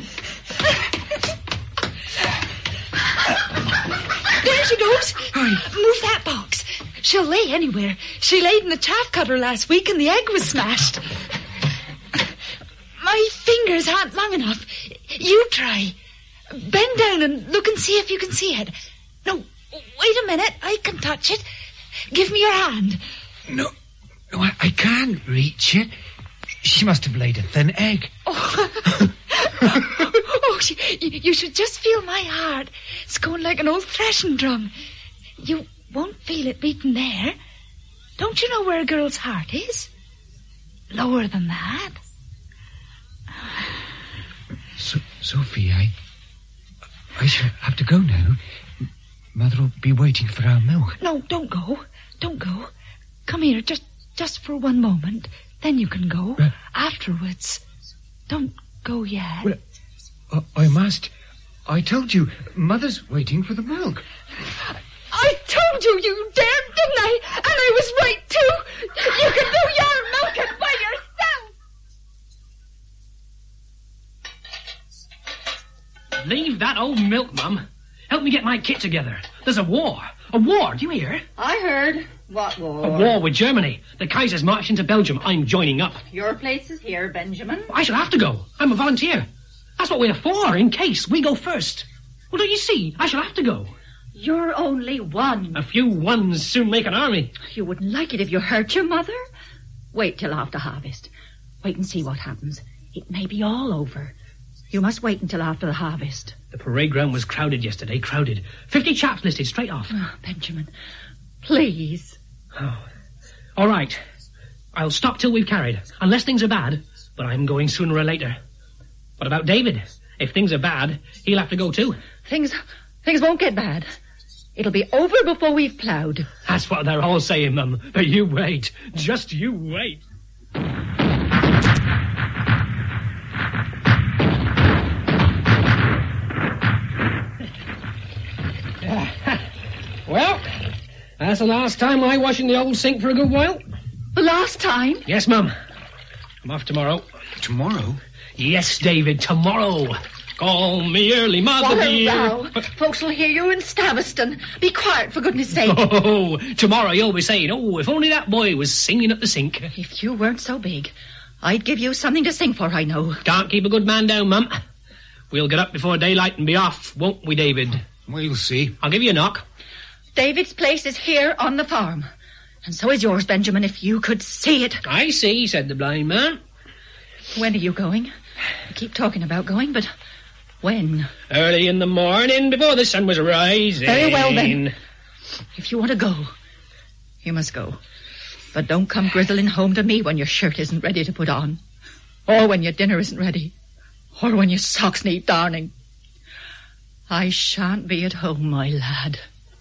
There she goes. Move that box. She'll lay anywhere. She laid in the chaff cutter last week and the egg was smashed. My fingers aren't long enough. You try. Bend down and look and see if you can see it. No, wait a minute. I can touch it. Give me your hand. No, no, I, I can't reach it. She must have laid a thin egg. Oh, oh she, you, you should just feel my heart. It's going like an old threshing drum. You won't feel it beating there. Don't you know where a girl's heart is? Lower than that. So, Sophie, I... I shall have to go now. Mother'll be waiting for our milk. No, don't go. Don't go. Come here, just just for one moment. Then you can go. Uh, Afterwards. Don't go yet. Well, uh, I must. I told you, Mother's waiting for the milk. I told you you dared, didn't I? And I was right, too. You can do your milking by yourself. Leave that old milk, Mum. Help me get my kit together. There's a war. A war, do you hear? I heard. What war? A war with Germany. The Kaiser's marched into Belgium. I'm joining up. Your place is here, Benjamin. I shall have to go. I'm a volunteer. That's what we're for, in case we go first. Well, don't you see? I shall have to go. You're only one. A few ones soon make an army. You wouldn't like it if you hurt your mother. Wait till after harvest. Wait and see what happens. It may be all over. You must wait until after the harvest. The parade ground was crowded yesterday, crowded. Fifty chaps listed straight off. Oh, Benjamin, please. Oh. All right. I'll stop till we've carried, unless things are bad, but I'm going sooner or later. What about David? If things are bad, he'll have to go too. Things, things won't get bad. It'll be over before we've ploughed. That's what they're all saying, Mum. But you wait. Just you wait. Well, that's the last time I wash in the old sink for a good while. The last time? Yes, Mum. I'm off tomorrow. Tomorrow? Yes, David, tomorrow. Call me early, Mother What dear. a row. Folks will hear you in Staveston. Be quiet, for goodness sake. Oh, tomorrow you'll be saying, oh, if only that boy was singing at the sink. If you weren't so big, I'd give you something to sing for, I know. Can't keep a good man down, Mum. We'll get up before daylight and be off, won't we, David? We'll see. I'll give you a knock. David's place is here on the farm. And so is yours, Benjamin, if you could see it. I see, said the blind man. When are you going? You keep talking about going, but when? Early in the morning, before the sun was rising. Very well, then. If you want to go, you must go. But don't come grizzling home to me when your shirt isn't ready to put on. Or when your dinner isn't ready. Or when your socks need darning. I shan't be at home, my lad.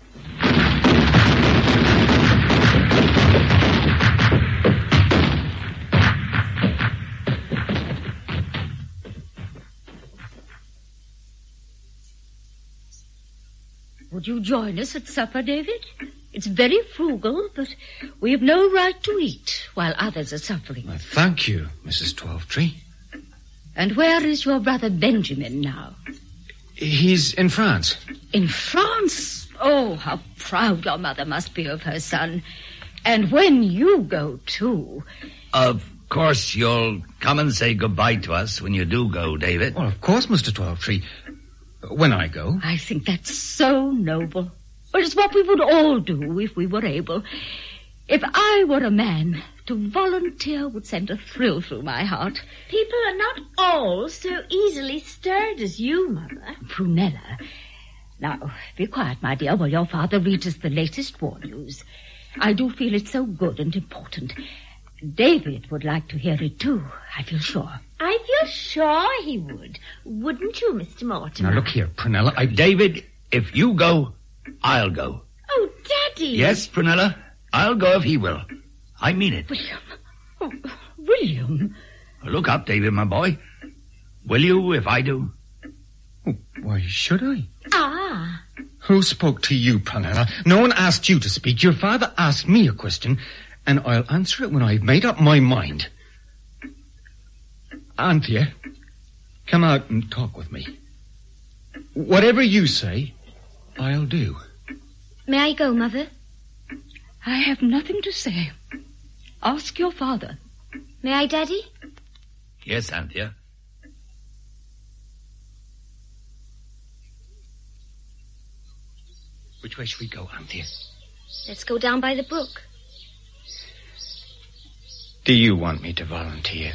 Would you join us at supper, David? It's very frugal, but we have no right to eat while others are suffering. Well, thank you, Missus Twelvetree. And where is your brother Benjamin now? He's in France. In France? Oh, how proud your mother must be of her son. And when you go, too... Of course you'll come and say goodbye to us when you do go, David. Well, of course, Mister Twelvetree. When I go. I think that's so noble. But it's what we would all do if we were able. If I were a man, to volunteer would send a thrill through my heart. People are not all so easily stirred as you, Mother. Prunella, Now, be quiet, my dear, while your father reads us the latest war news. I do feel it's so good and important. David would like to hear it too, I feel sure. I feel sure he would. Wouldn't you, Mister Mortimer? Now, look here, Prunella. I, David, if you go, I'll go. Oh, Daddy! Yes, Prunella, I'll go if he will. I mean it. William. Oh, William. Look up, David, my boy. Will you if I do? Oh, why should I? Ah. Who spoke to you, Prunella? No one asked you to speak. Your father asked me a question, and I'll answer it when I've made up my mind. Anthea, come out and talk with me. Whatever you say, I'll do. May I go, Mother? I have nothing to say. Ask your father. May I, Daddy? Yes, Anthea. Which way should we go, Anthea? Let's go down by the brook. Do you want me to volunteer?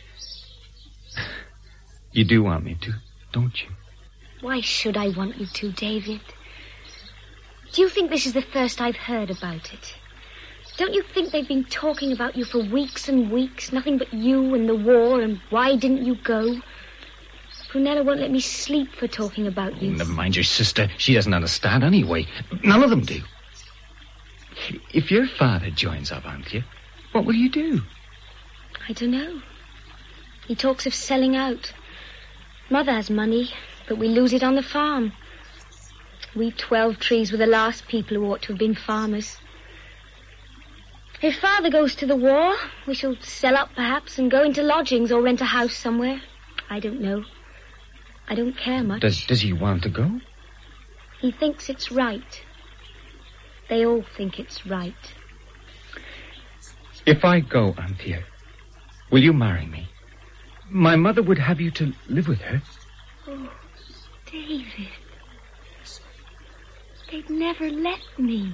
You do want me to, don't you? Why should I want you to, David? Do you think this is the first I've heard about it? Don't you think they've been talking about you for weeks and weeks? Nothing but you and the war, and why didn't you go? Prunella won't let me sleep for talking about you. Never mind your sister. She doesn't understand anyway. None of them do. If your father joins up, Anthea, what will you do? I don't know. He talks of selling out. Mother has money, but we lose it on the farm. We twelve trees were the last people who ought to have been farmers. If Father goes to the war, we shall sell up perhaps and go into lodgings or rent a house somewhere. I don't know. I don't care much. Does, does he want to go? He thinks it's right. They all think it's right. If I go, Anthea, will you marry me? My mother would have you to live with her. Oh, David. They'd never let me.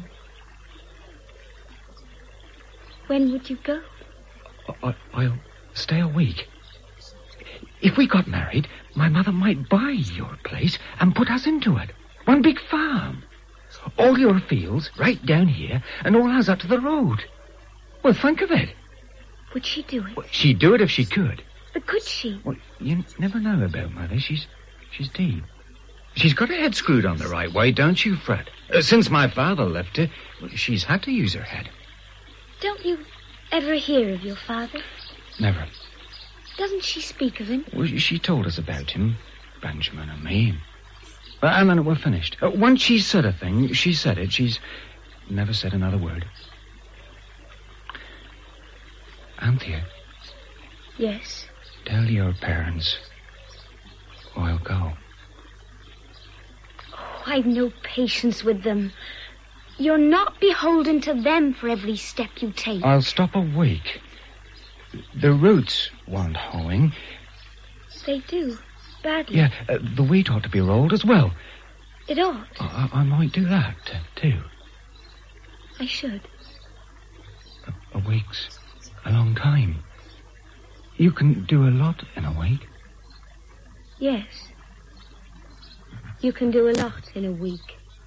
When would you go? I, I'll stay a week. If we got married, my mother might buy your place and put us into it. One big farm. All your fields right down here and all ours up to the road. Well, think of it. Would she do it? Well, she'd do it if she could. But could she? Well, you never know about Mother. She's she's deep. She's got her head screwed on the right way, don't you, Fred? Uh, since my father left her, well, she's had to use her head. Don't you ever hear of your father? Never. Doesn't she speak of him? Well, she told us about him, Benjamin and me. Uh, and then we're finished. Uh, once she said a thing, she said it. She's never said another word. Anthea. Yes? Tell your parents I'll go. Oh, I've no patience with them. You're not beholden to them for every step you take. I'll stop a week. The roots want hoeing. They do, badly. Yeah, uh, the wheat ought to be rolled as well. It ought. I, I might do that, uh, too. I should. A, a week's a long time. You can do a lot in a week. Yes. You can do a lot in a week.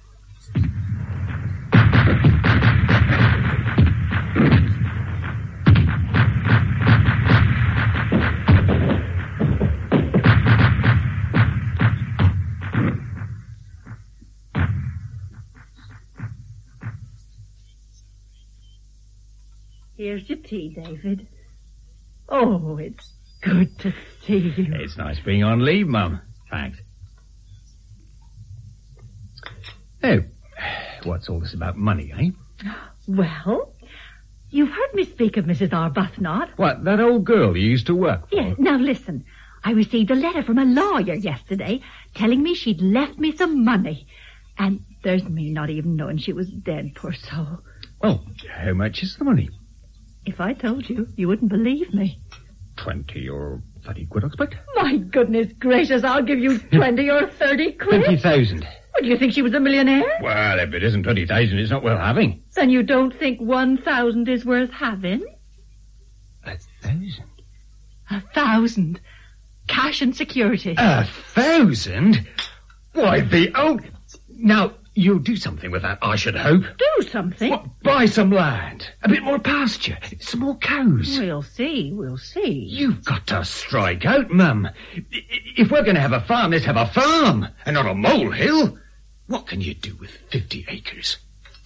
Here's your tea, David. Oh, it's good to see you. It's nice being on leave, Mum. Thanks. Oh, what's all this about money, eh? Well, you've heard me speak of Missus Arbuthnot. What, that old girl you used to work for? Yes, now listen. I received a letter from a lawyer yesterday telling me she'd left me some money. And there's me not even knowing she was dead, poor soul. Well, how much is the money? If I told you, you wouldn't believe me. Twenty or thirty quid, I expect. My goodness gracious, I'll give you twenty or thirty quid. Twenty thousand. What, do you think she was a millionaire? Well, if it isn't twenty thousand, it's not worth having. Then you don't think one thousand is worth having? A thousand? A thousand. Cash and security. A thousand? Why, the old... Now, you'll do something with that, I should hope. Do something? What, buy some land, a bit more pasture, some more cows. We'll see, we'll see. You've got to strike out, Mum. I- If we're going to have a farm, let's have a farm, and not a molehill. What can you do with fifty acres?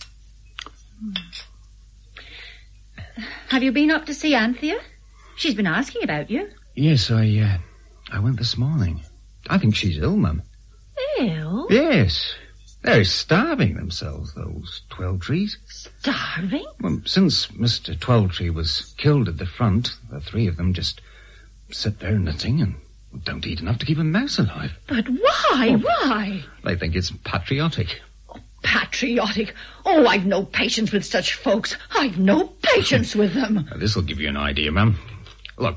Have you been up to see Anthea? She's been asking about you. Yes, I, uh, I went this morning. I think she's ill, Mum. Ill? Yes. They're starving themselves, those Twelvetrees. Starving? Well, since Mister Twelvetree was killed at the front, the three of them just sit there knitting and don't eat enough to keep a mouse alive. But why? Why? They think it's patriotic. Patriotic. Oh, I've no patience with such folks. I've no patience with them. Now, this'll give you an idea, Mum. Look.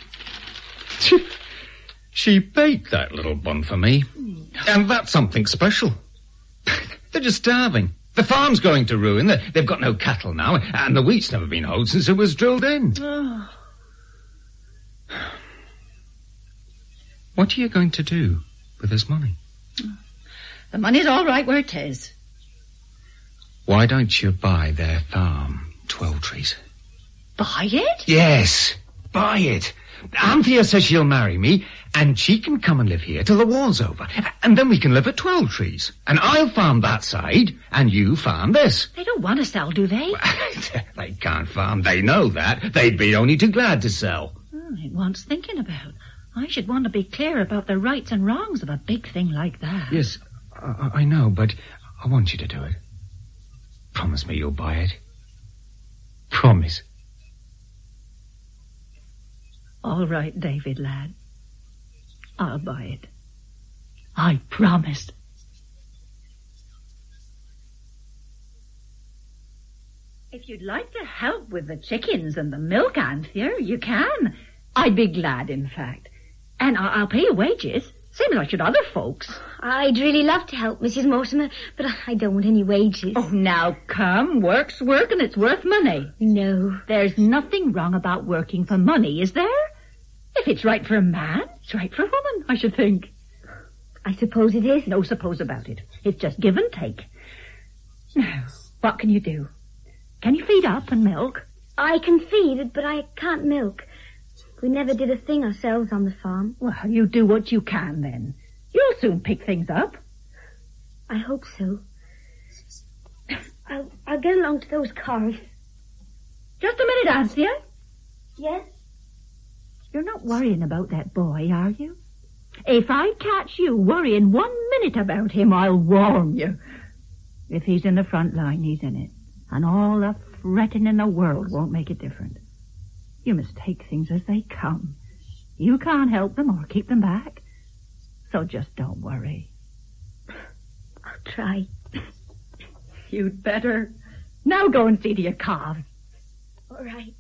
She baked that little bun for me. And that's something special. They're just starving. The farm's going to ruin. They- They've got no cattle now, and the wheat's never been hoed since it was drilled in. Oh. What are you going to do with this money? The money's all right where it is. Why don't you buy their farm, Twelvetrees? Buy it? Yes, buy it. Anthea says she'll marry me, and she can come and live here till the war's over. And then we can live at Twelvetrees. And I'll farm that side, and you farm this. They don't want to sell, do they? They can't farm, they know that. They'd be only too glad to sell. Oh, it wants thinking about. I should want to be clear about the rights and wrongs of a big thing like that. Yes, I, I know, but I want you to do it. Promise me you'll buy it. Promise. All right, David, lad. I'll buy it. I promise. If you'd like to help with the chickens and the milk, Anthea, you can. I'd be glad, in fact. And I- I'll pay you wages, same as I should other folks. I'd really love to help, Missus Mortimer, but I don't want any wages. Oh, now come. Work's work and it's worth money. No. There's nothing wrong about working for money, is there? If it's right for a man, it's right for a woman, I should think. I suppose it is. No suppose about it. It's just give and take. Now, what can you do? Can you feed up and milk? I can feed, but I can't milk. We never did a thing ourselves on the farm. Well, you do what you can, then. You'll soon pick things up. I hope so. I'll, I'll get along to those cars. Just a minute, Anthea. Yes? You're not worrying about that boy, are you? If I catch you worrying one minute about him, I'll warn you. If he's in the front line, he's in it. And all the fretting in the world won't make it different. You must take things as they come. You can't help them or keep them back. So just don't worry. I'll try. You'd better. Now go and see to your calves. All right.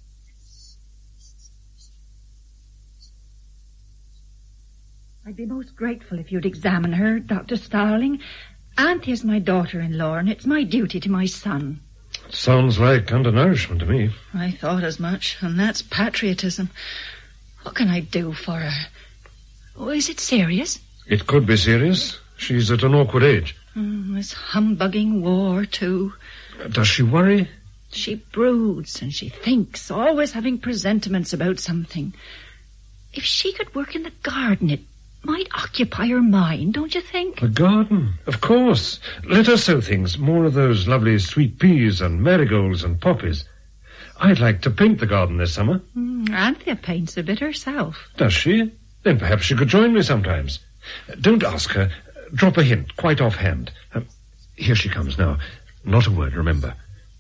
I'd be most grateful if you'd examine her, Doctor Starling. Anthea's my daughter-in-law, and it's my duty to my son. Sounds like undernourishment to me. I thought as much, and that's patriotism. What can I do for her? Oh, is it serious? It could be serious. She's at an awkward age. Mm, this humbugging war, too. Does she worry? She broods and she thinks, always having presentiments about something. If she could work in the garden, it might occupy her mind, don't you think? The garden? Of course. Let her sow things. More of those lovely sweet peas and marigolds and poppies. I'd like to paint the garden this summer. Mm, Anthea paints a bit herself. Does she? Then perhaps she could join me sometimes. Don't ask her. Drop a hint, quite offhand. Um, here she comes now. Not a word, remember.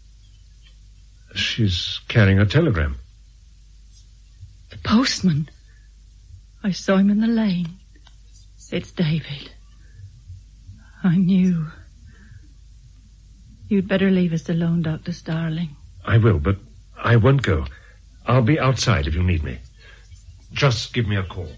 She's carrying a telegram. The postman. I saw him in the lane. It's David. I knew. You'd better leave us alone, Doctor Starling. I will, but I won't go. I'll be outside if you need me. Just give me a call.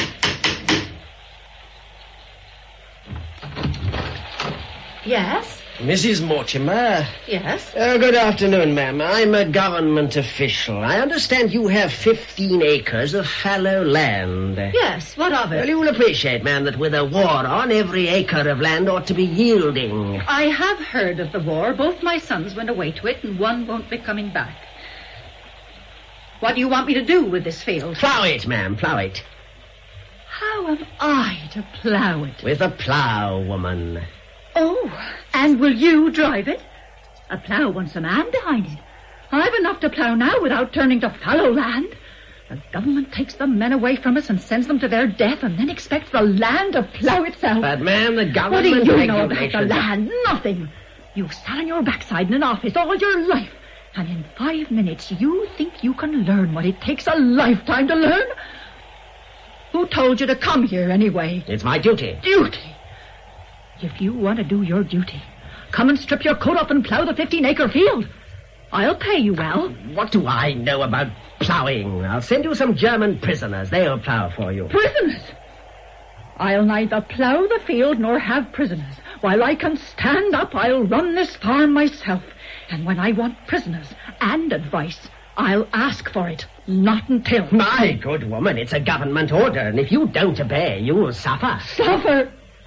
Yes? Missus Mortimer. Yes? Uh, good afternoon, ma'am. I'm a government official. I understand you have fifteen acres of fallow land. Yes, what of it? Well, you will appreciate, ma'am, that with a war on, every acre of land ought to be yielding. I have heard of the war. Both my sons went away to it, and one won't be coming back. What do you want me to do with this field? Plough it, ma'am, plough it. How am I to plough it? With a plough, woman. Oh, and will you drive it? A plough wants a man behind it. I've enough to plough now without turning to fallow land. The government takes the men away from us and sends them to their death and then expects the land to plough itself. But, ma'am, the government... What do you know about the land? Nothing. You sat on your backside in an office all your life, and in five minutes you think you can learn what it takes a lifetime to learn? Who told you to come here anyway? It's my duty. Duty? If you want to do your duty, come and strip your coat off and plough the fifteen-acre field. I'll pay you well. What do I know about ploughing? I'll send you some German prisoners. They'll plough for you. Prisoners? I'll neither plough the field nor have prisoners. While I can stand up, I'll run this farm myself. And when I want prisoners and advice, I'll ask for it. Not until... My good woman, it's a government order, and if you don't obey, you'll suffer. Suffer?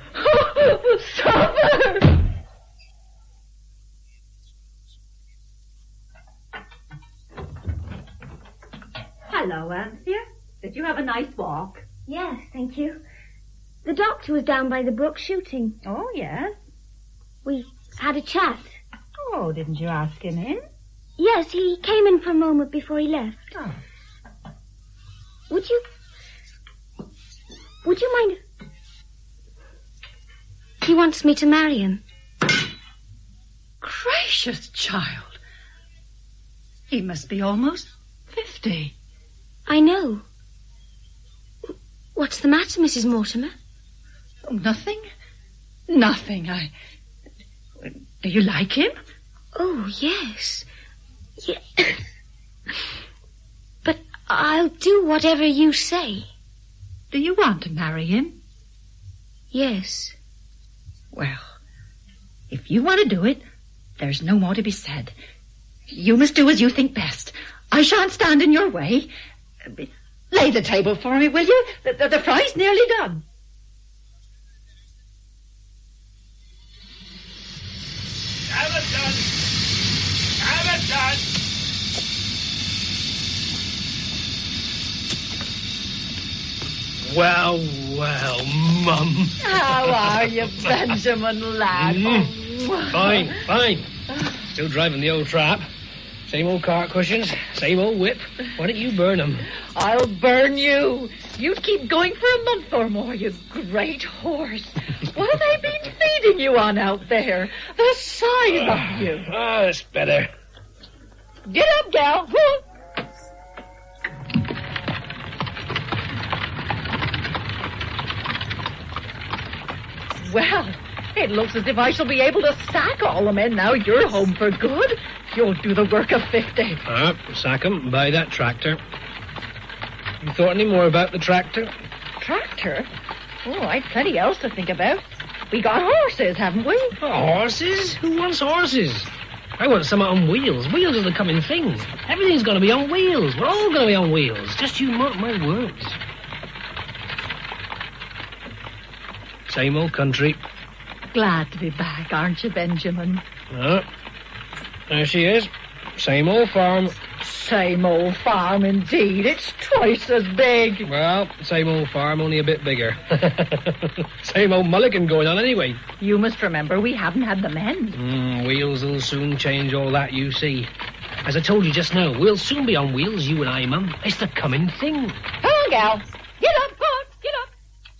Suffer! Hello, Anthea. Did you have a nice walk? Yes, thank you. The doctor was down by the brook shooting. Oh, yes? We had a chat. Oh, didn't you ask him in? Yes, he came in for a moment before he left. Oh. Would you... Would you mind... He wants me to marry him. Gracious child. He must be almost fifty. I know. What's the matter, Missus Mortimer? Oh, nothing. Nothing. I... Do you like him? Oh, yes. Yeah. But I'll do whatever you say. Do you want to marry him? Yes. Well, if you want to do it, there's no more to be said. You must do as you think best. I shan't stand in your way. Lay the table for me, will you? The, the, the fry's nearly done. Have it done. Have it done. Well, well, Mum. How are you, Benjamin, lad? Mm. Oh. Fine, fine. Still driving the old trap. Same old cart cushions, same old whip. Why don't you burn them? I'll burn you. You'd keep going for a month or more, you great horse. What have they been feeding you on out there? The size of you. Ah, that's better. Get up, gal. Whoa. Well, it looks as if I shall be able to sack all the men now you're home for good. You'll do the work of fifty. Ah, sack 'em, buy that tractor. You thought any more about the tractor? Tractor? Oh, I've plenty else to think about. We got horses, haven't we? Oh, horses? Who wants horses? I want some on wheels. Wheels are the coming thing. Everything's going to be on wheels. We're all going to be on wheels. Just you mark my words. Same old country. Glad to be back, aren't you, Benjamin? Ah, there she is. Same old farm. Same old farm, indeed. It's twice as big. Well, same old farm, only a bit bigger. Same old mulligan going on anyway. You must remember we haven't had the men. Mm, wheels will soon change all that, you see. As I told you just now, we'll soon be on wheels, you and I, Mum. It's the coming thing. Come on, gal. Get up, go on, get up.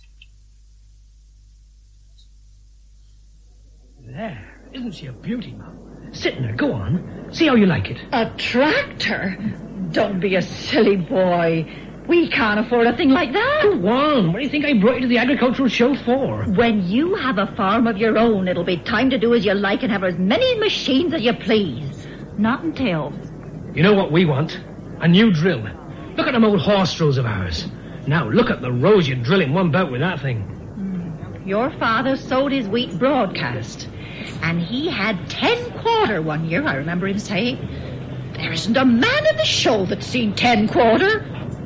There. Isn't she a beauty, Mum? Sit there, go on. See how you like it. A tractor? Don't be a silly boy. We can't afford a thing like that. Go on. What do you think I brought you to the agricultural show for? When you have a farm of your own, it'll be time to do as you like and have as many machines as you please. Not until... You know what we want? A new drill. Look at them old horse drills of ours. Now, look at the rows you drill in one bout with that thing. Your father sowed his wheat broadcast. And he had ten quarter one year, I remember him saying. There isn't a man in the show that's seen ten quarter.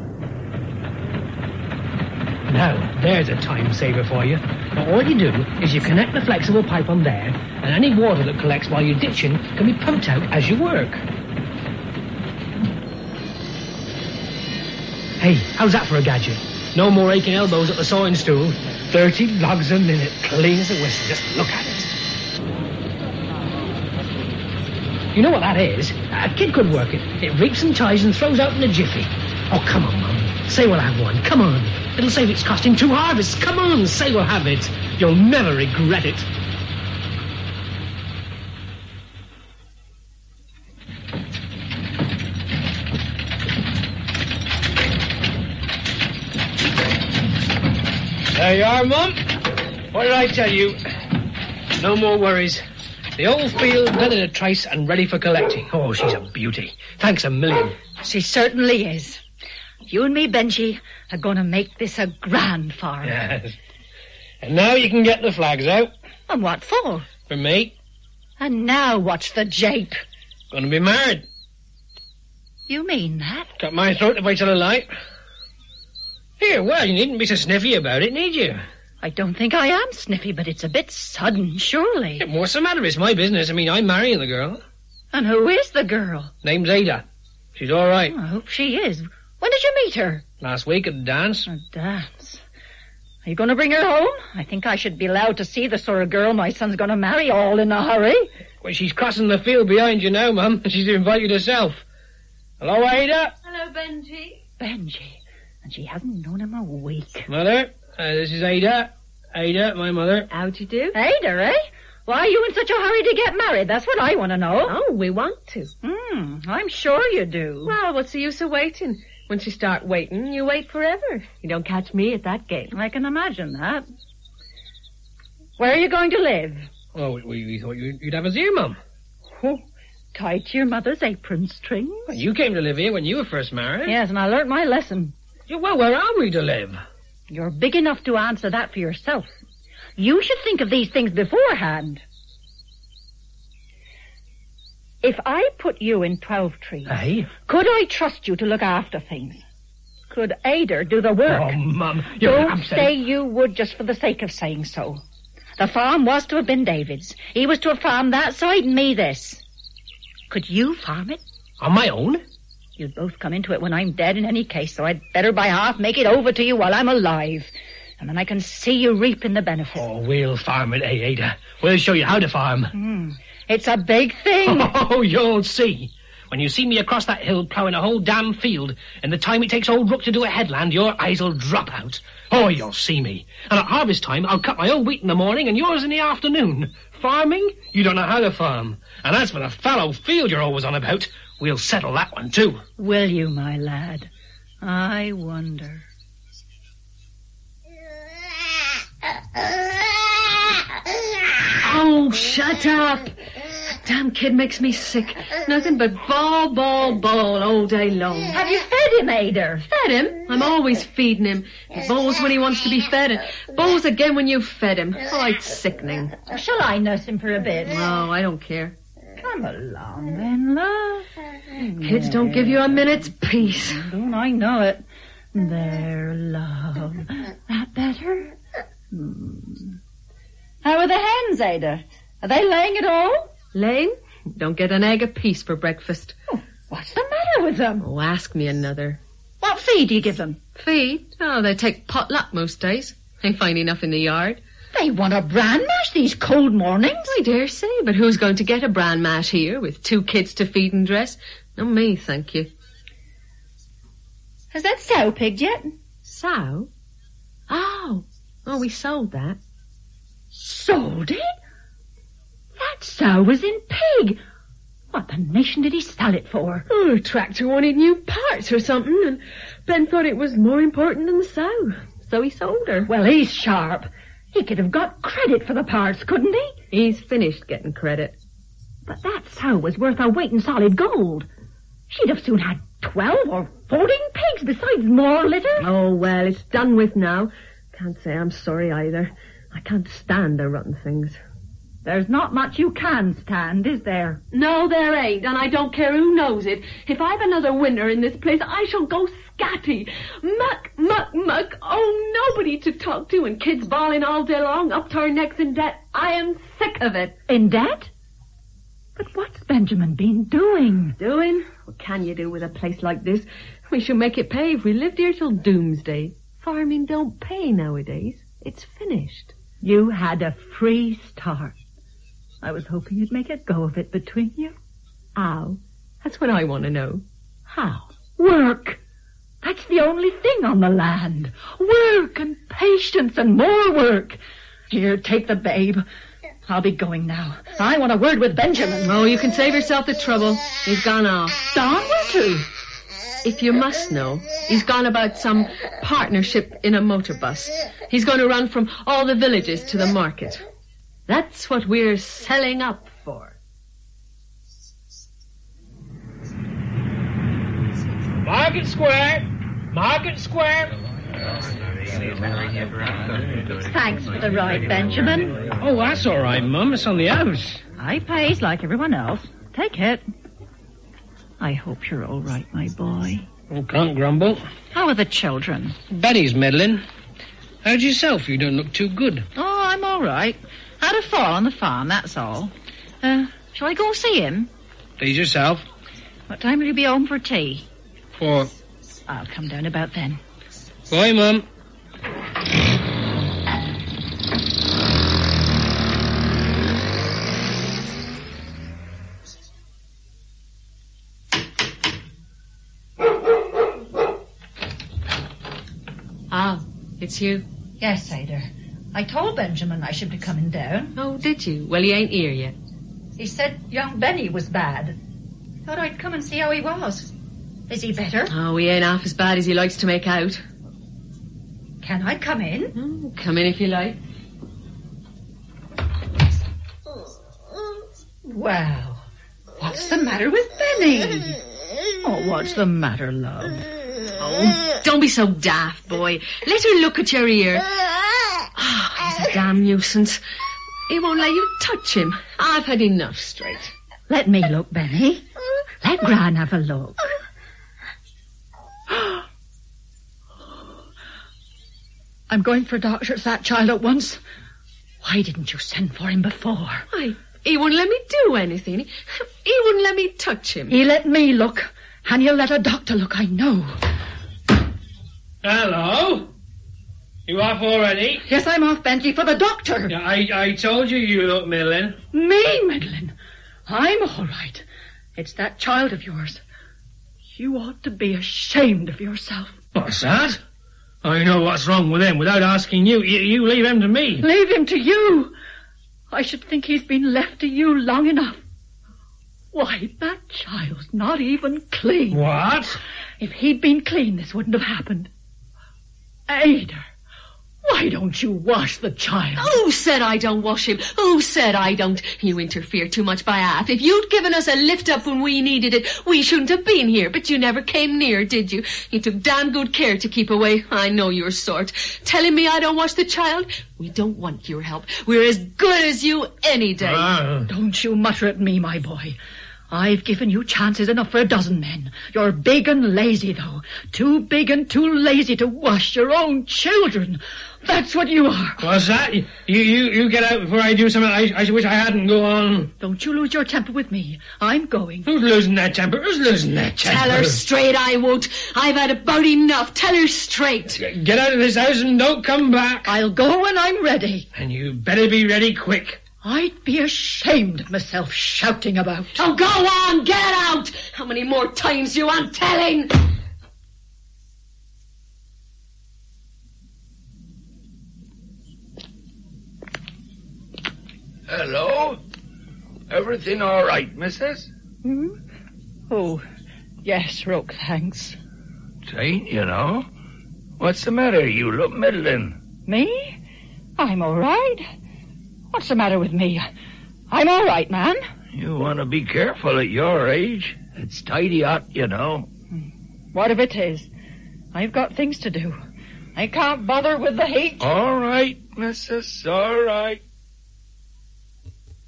Now, there's a time saver for you. Now, all you do is you connect the flexible pipe on there, and any water that collects while you're ditching can be pumped out as you work. Hey, how's that for a gadget? No more aching elbows at the sawing stool. Thirty logs a minute, clean as a whistle. Just look at it. You know what that is? A kid could work it. It reaps and ties and throws out in a jiffy. Oh, come on, Mum. Say we'll have one. Come on. It'll save its costing two harvests. Come on, say we'll have it. You'll never regret it. There you are, Mum. What did I tell you? No more worries. The old field bedded a trace and ready for collecting. Oh, she's a beauty. Thanks a million. She certainly is. You and me, Benji, are going to make this a grand farm. Yes. And now you can get the flags out. And what for? For me. And now what's the jape? Gonna be married. You mean that? Cut my throat if I tell a lie. Here, well, you needn't be so sniffy about it, need you? I don't think I am sniffy, but it's a bit sudden, surely. Yeah, what's the matter? It's my business. I mean, I'm marrying the girl. And who is the girl? Name's Ada. She's all right. Oh, I hope she is. When did you meet her? Last week at the dance. A dance. Are you going to bring her home? I think I should be allowed to see the sort of girl my son's going to marry all in a hurry. Well, she's crossing the field behind you now, Mum. She's invited herself. Hello, Ada. Hello, Benji. Benji. And she hasn't known him a week. Mother, uh, this is Ada. Ada, my mother. How'd you do? Ada, eh? Why are you in such a hurry to get married? That's what I want to know. Oh, we want to. Hmm, I'm sure you do. Well, what's the use of waiting? Once you start waiting, you wait forever. You don't catch me at that game. I can imagine that. Where are you going to live? Oh, we, we thought you'd have us here, Mum. Oh, tied to your mother's apron strings. Well, you came to live here when you were first married. Yes, and I learnt my lesson. Yeah, well, where are we to live? You're big enough to answer that for yourself. You should think of these things beforehand. If I put you in twelve trees, Aye? Could I trust you to look after things? Could Ada do the work? Oh, Mum, you're Don't upset. say you would just for the sake of saying so. The farm was to have been David's. He was to have farmed that side and me this. Could you farm it? On my own? You'd both come into it when I'm dead in any case, so I'd better by half make it over to you while I'm alive. And then I can see you reaping the benefit. Oh, we'll farm it, eh, Ada? We'll show you how to farm. Mm. It's a big thing. Oh, you'll see. When you see me across that hill ploughing a whole damn field, and the time it takes old Rook to do a headland, your eyes'll drop out. Oh, you'll see me. And at harvest time, I'll cut my own wheat in the morning and yours in the afternoon. Farming? You don't know how to farm. And as for the fallow field you're always on about, we'll settle that one, too. Will you, my lad? I wonder. Oh, shut up. Damn kid makes me sick. Nothing but bawl, bawl, bawl all day long. Have you fed him, Ada? Fed him? I'm always feeding him. He bawls when he wants to be fed and bawls again when you've fed him. Oh, it's sickening. Shall I nurse him for a bit? No, I don't care. Come along then, love. Kids don't give you a minute's peace. Don't I know it. There, love. That better? Hmm. How are the hens, Ada? Are they laying at all? Laying? Don't get an egg apiece for breakfast. Oh, what's the matter with them? Oh, ask me another. What feed do you give them? Feed? Oh, they take potluck most days. They find enough in the yard. They want a bran mash these cold mornings. I dare say, but who's going to get a bran mash here with two kids to feed and dress? Not me, thank you. Has that sow pigged yet? Sow? Oh. Oh, we sold that. Sold it? That sow was in pig. What the nation did he sell it for? Oh, the tractor wanted new parts or something, and Ben thought it was more important than the sow. So he sold her. Well, he's sharp. He could have got credit for the parts, couldn't he? He's finished getting credit. But that sow was worth a weight in solid gold. She'd have soon had twelve or fourteen pigs besides more litter. Oh, well, it's done with now. Can't say I'm sorry either. I can't stand the rotten things. There's not much you can stand, is there? No, there ain't, and I don't care who knows it. If I've another winter in this place, I shall go scatty. Muck, muck, muck. Oh, nobody to talk to, and kids bawling all day long, up to our necks in debt. I am sick of it. In debt? But what's Benjamin been doing? Doing? What can you do with a place like this? We should make it pay if we lived here till doomsday. Farming don't pay nowadays. It's finished. You had a free start. I was hoping you'd make a go of it between you. How? That's what I want to know. How? Work. That's the only thing on the land. Work and patience and more work. Here, take the babe. I'll be going now. I want a word with Benjamin. Oh, you can save yourself the trouble. He's gone off. Gone? Where to? If you must know, he's gone about some partnership in a motor bus. He's going to run from all the villages to the market. That's what we're selling up for. Market Square! Market Square! Thanks for the ride, Benjamin. Oh, that's all right, Mum. It's on the house. I pays like everyone else. Take it. I hope you're all right, my boy. Oh, can't grumble. How are the children? Betty's meddling. How's yourself? You don't look too good. Oh, I'm all right. Had a fall on the farm, that's all. Uh, shall I go see him? Please yourself. What time will you be home for tea? Four. I'll come down about then. Bye, Mum. Ah, it's you. Yes, Ada. I told Benjamin I should be coming down. Oh, did you? Well, he ain't here yet. He said young Benny was bad. Thought I'd come and see how he was. Is he better? Oh, he ain't half as bad as he likes to make out. Can I come in? Oh, come in if you like. Well, what's the matter with Benny? Oh, what's the matter, love? Oh, don't be so daft, boy. Let her look at your ear. Oh, he's a damn nuisance. He won't let you touch him. I've had enough straight. Let me look, Benny. Let Gran have a look. I'm going for a doctor for that child at once. Why didn't you send for him before? Why, he wouldn't let me do anything. He, he wouldn't let me touch him. He let me look, and he'll let a doctor look, I know. Hello? You off already? Yes, I'm off, Benji, for the doctor. Yeah, I, I told you you look middling. Me, middling? I'm all right. It's that child of yours. You ought to be ashamed of yourself. What's that? I know what's wrong with him without asking you. You, you leave him to me. Leave him to you? I should think he's been left to you long enough. Why, that child's not even clean. What? If he'd been clean, this wouldn't have happened. Ada, why don't you wash the child? Who said I don't wash him? Who said I don't? You interfere too much by half. If you'd given us a lift up when we needed it, we shouldn't have been here. But you never came near, did you? You took damn good care to keep away. I know your sort. Telling me I don't wash the child? We don't want your help. We're as good as you any day. Ah. Don't you mutter at me, my boy. I've given you chances enough for a dozen men. You're big and lazy, though. Too big and too lazy to wash your own children. That's what you are. What's that? You you, you get out before I do something I, I wish I hadn't. Go on. Don't you lose your temper with me. I'm going. Who's losing that temper? Who's losing that temper? Tell her straight I won't. I've had about enough. Tell her straight. Get out of this house and don't come back. I'll go when I'm ready. And you better be ready quick. I'd be ashamed of myself shouting about. Oh, go on, get out! How many more times do you want telling? Hello? Everything all right, missus? Hmm? Oh, yes, Rook, thanks. Tain't, you know. What's the matter? You look middling. Me? I'm all right. What's the matter with me? I'm all right, man. You want to be careful at your age. It's tidy hot, you know. What if it is? I've got things to do. I can't bother with the heat. All right, missus, all right.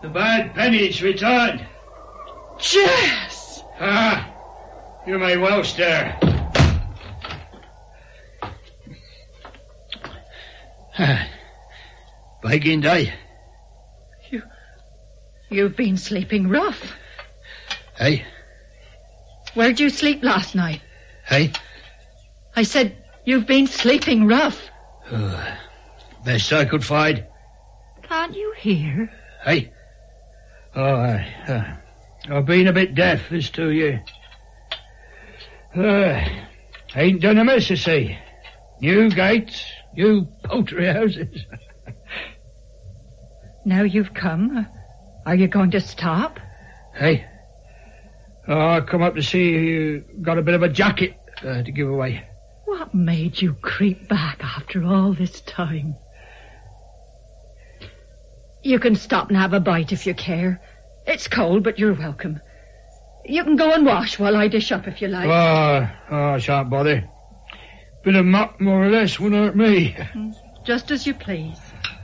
The bad penny's returned. Jess! Ah, you may well stir. Ah, baking day. You... You've been sleeping rough. Hey? Where'd you sleep last night? Hey? I said you've been sleeping rough. Uh, best I could find. Can't you hear? Hey? Oh, I, uh, I've been a bit deaf this two years. Uh, ain't done a mess, I see. New gates, new poultry houses. Now you've come, are you going to stop? Hey? Oh, I come up to see you got a bit of a jacket uh, to give away. What made you creep back after all this time? You can stop and have a bite if you care. It's cold, but you're welcome. You can go and wash while I dish up if you like. Oh, oh I shan't bother. Bit of muck, more or less, wouldn't hurt me. Just as you please.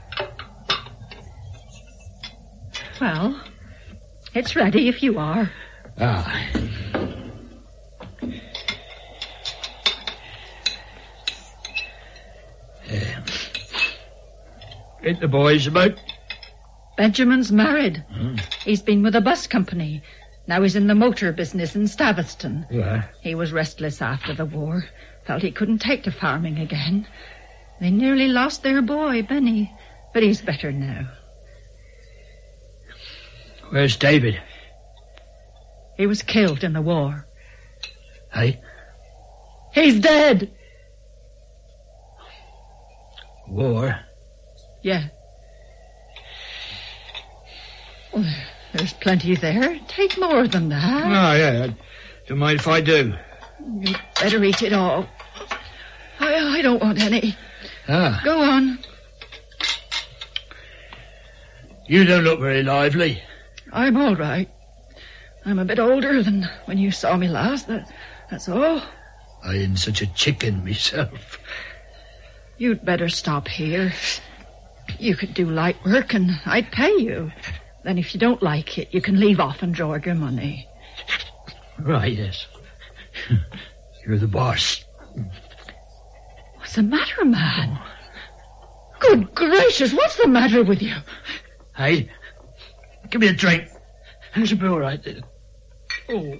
Well, it's ready if you are. Ah. Yeah. Ain't the boys about? Benjamin's married. Mm. He's been with a bus company. Now he's in the motor business in Staveston. Yeah. He was restless after the war. Felt he couldn't take to farming again. They nearly lost their boy, Benny. But he's better now. Where's David? He was killed in the war. Hey? He's dead! War? Yeah. Well, there's plenty there. Take more than that. Oh, yeah. Don't mind if I do. You'd better eat it all. I, I don't want any. Ah. Go on. You don't look very lively. I'm all right. I'm a bit older than when you saw me last, that, that's all. I ain't such a chicken myself. You'd better stop here. You could do light work and I'd pay you. Then if you don't like it, you can leave off and draw your money. Right, yes. You're the boss. What's the matter, man? Good gracious, what's the matter with you? Hey, give me a drink. It should be all right. Oh.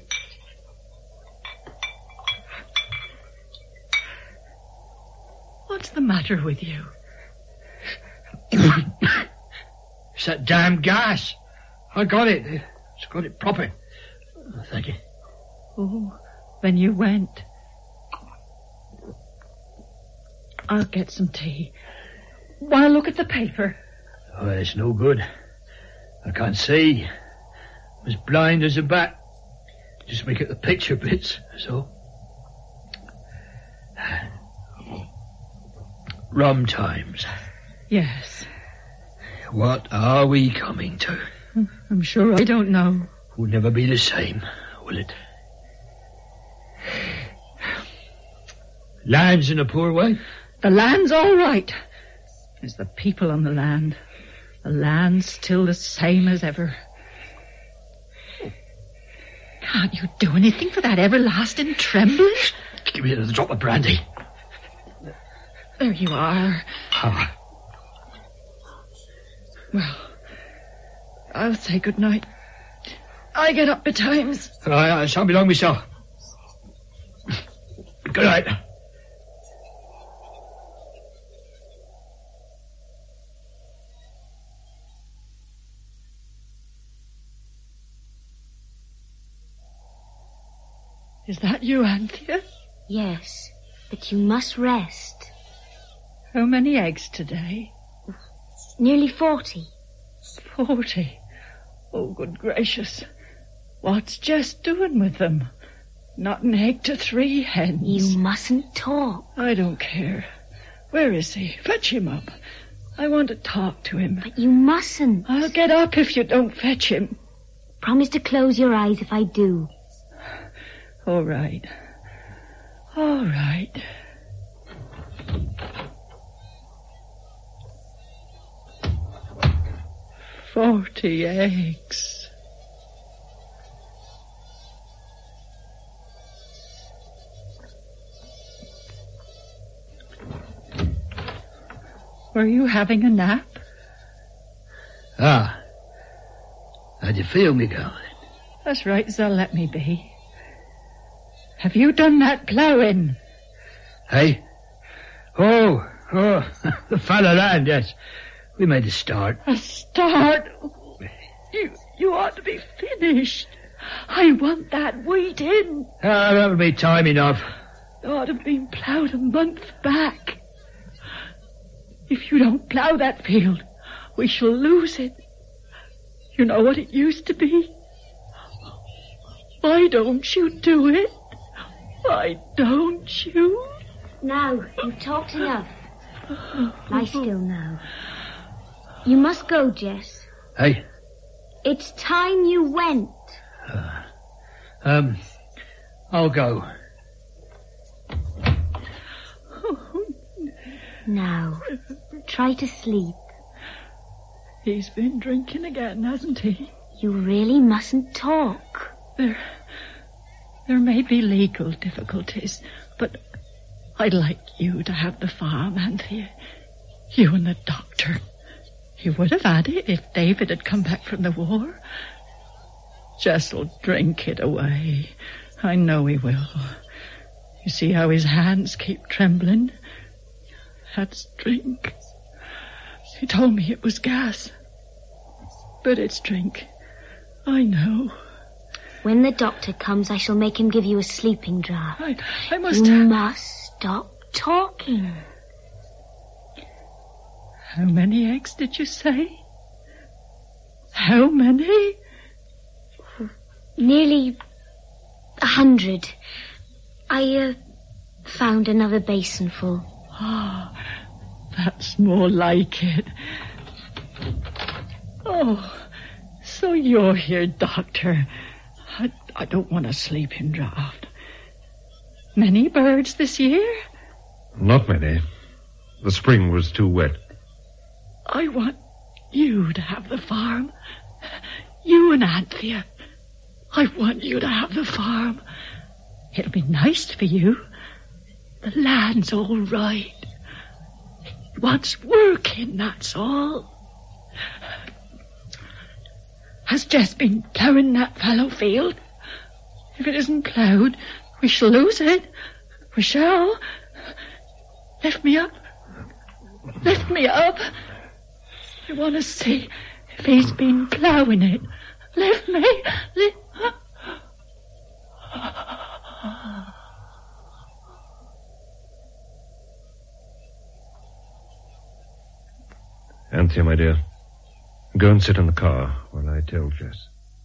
What's the matter with you? It's that damn gas. I got it. It's got it proper. Oh, thank you. Oh, then you went. I'll get some tea. Want to look at the paper? Oh, it's no good. I can't see. I'm as blind as a bat. Just make it the picture bits, so. Rum times. Yes. What are we coming to? I'm sure I don't know. Will never be the same, will it? Land's in a poor way? The land's all right. It's the people on the land. The land's still the same as ever. Can't you do anything for that everlasting trembling? Give me another drop of brandy. There you are. Ah. Well, I'll say good night. I get up betimes. I, I shan't be long myself. Good night. Is that you, Anthea? Yes, but you must rest. How many eggs today? Nearly forty. Forty? Oh, good gracious. What's Jess doing with them? Not an egg to three hens. You mustn't talk. I don't care. Where is he? Fetch him up. I want to talk to him. But you mustn't. I'll get up if you don't fetch him. Promise to close your eyes if I do. All right. All right. Forty. Pretty eggs. Were you having a nap? Ah. How'd you feel, me darling? That's right, as they'll let me be. Have you done that ploughing? Hey? Oh, oh, the fallow land, yes. We made a start. A start? You, you ought to be finished. I want that wheat in. Ah, that'll be time enough. It ought to have been ploughed a month back. If you don't plough that field, we shall lose it. You know what it used to be? Why don't you do it? Why don't you? Now, you've talked enough. Lie still now. You must go, Jess. Hey? It's time you went. Uh, um, I'll go. Now, try to sleep. He's been drinking again, hasn't he? You really mustn't talk. There, there may be legal difficulties, but I'd like you to have the farm, Anthea. You and the doctor. You would have had it if David had come back from the war. Jess'll drink it away. I know he will. You see how his hands keep trembling? That's drink. He told me it was gas. But it's drink. I know. When the doctor comes, I shall make him give you a sleeping draught. I, I must... You must stop talking. How many eggs did you say? How many? Nearly a hundred. I, uh, found another basin full. Ah, oh, that's more like it. Oh, so you're here, Doctor. I, I don't want a sleeping draught. Many birds this year? Not many. The spring was too wet. I want you to have the farm. You and Anthea. I want you to have the farm. It'll be nice for you. The land's all right. It wants working, that's all. Has Jess been ploughing that fallow field? If it isn't ploughed, we shall lose it. We shall. Lift me up. Lift me up. I want to see if he's been ploughing it. Lift me. Lift. Anthea, my dear, go and sit in the car while I tell Jess.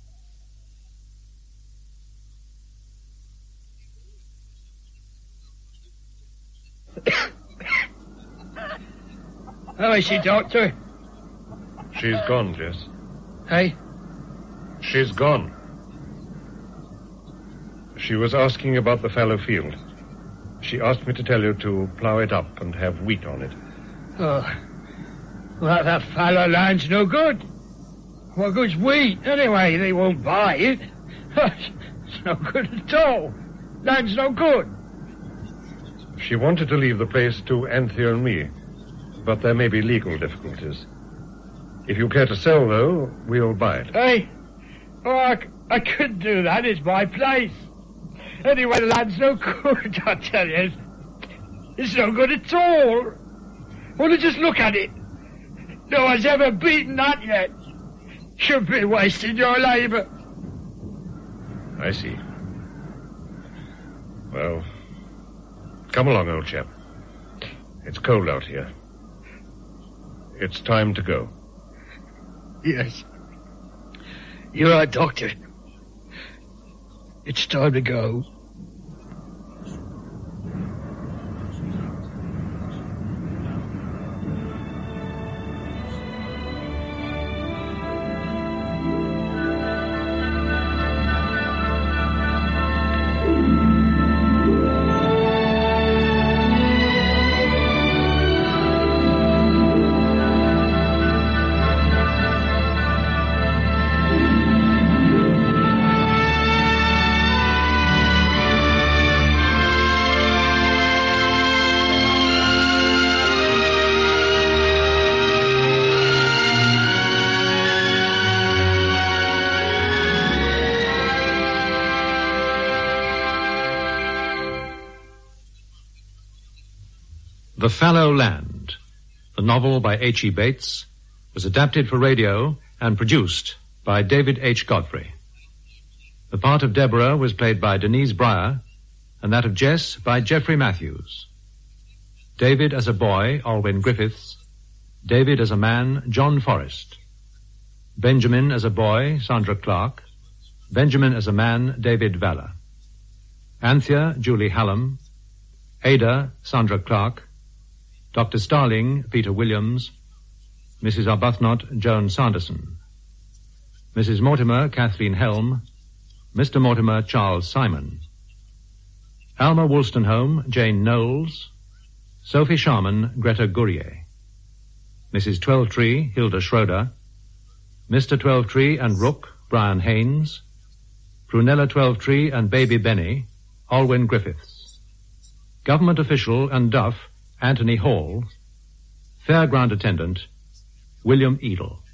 How is she, Doctor? She's gone, Jess. Hey? She's gone. She was asking about the fallow field. She asked me to tell you to plough it up and have wheat on it. Oh, well, that fallow land's no good. What good's wheat? Anyway, they won't buy it. It's no good at all. Land's no good. She wanted to leave the place to Anthea and me, but there may be legal difficulties. If you care to sell, though, we'll buy it. Hey, oh, I, I couldn't do that. It's my place. Anyway, the land's no good, I tell you. It's no good at all. Well, just look at it. No one's ever beaten that yet. You've been wasting your labour. I see. Well, come along, old chap. It's cold out here. It's time to go. Yes. You're right, Doctor. It's time to go. The Fallow Land, the novel by H E Bates, was adapted for radio and produced by David H. Godfrey. The part of Deborah was played by Denise Breyer, and that of Jess by Geoffrey Matthews. David as a boy, Alwyn Griffiths. David as a man, John Forrest. Benjamin as a boy, Sandra Clark. Benjamin as a man, David Valler. Anthea, Julie Hallam. Ada, Sandra Clark. Doctor Starling, Peter Williams. Missus Arbuthnot, Joan Sanderson. Missus Mortimer, Kathleen Helm. Mister Mortimer, Charles Simon. Alma Woolstenholme, Jane Knowles. Sophie Sharman, Greta Gourier. Missus Twelvetree, Hilda Schroeder. Mister Twelvetree and Rook, Brian Haynes. Prunella Twelvetree and Baby Benny, Alwyn Griffiths. Government official and Duff, Anthony Hall. Fairground attendant, William Edel.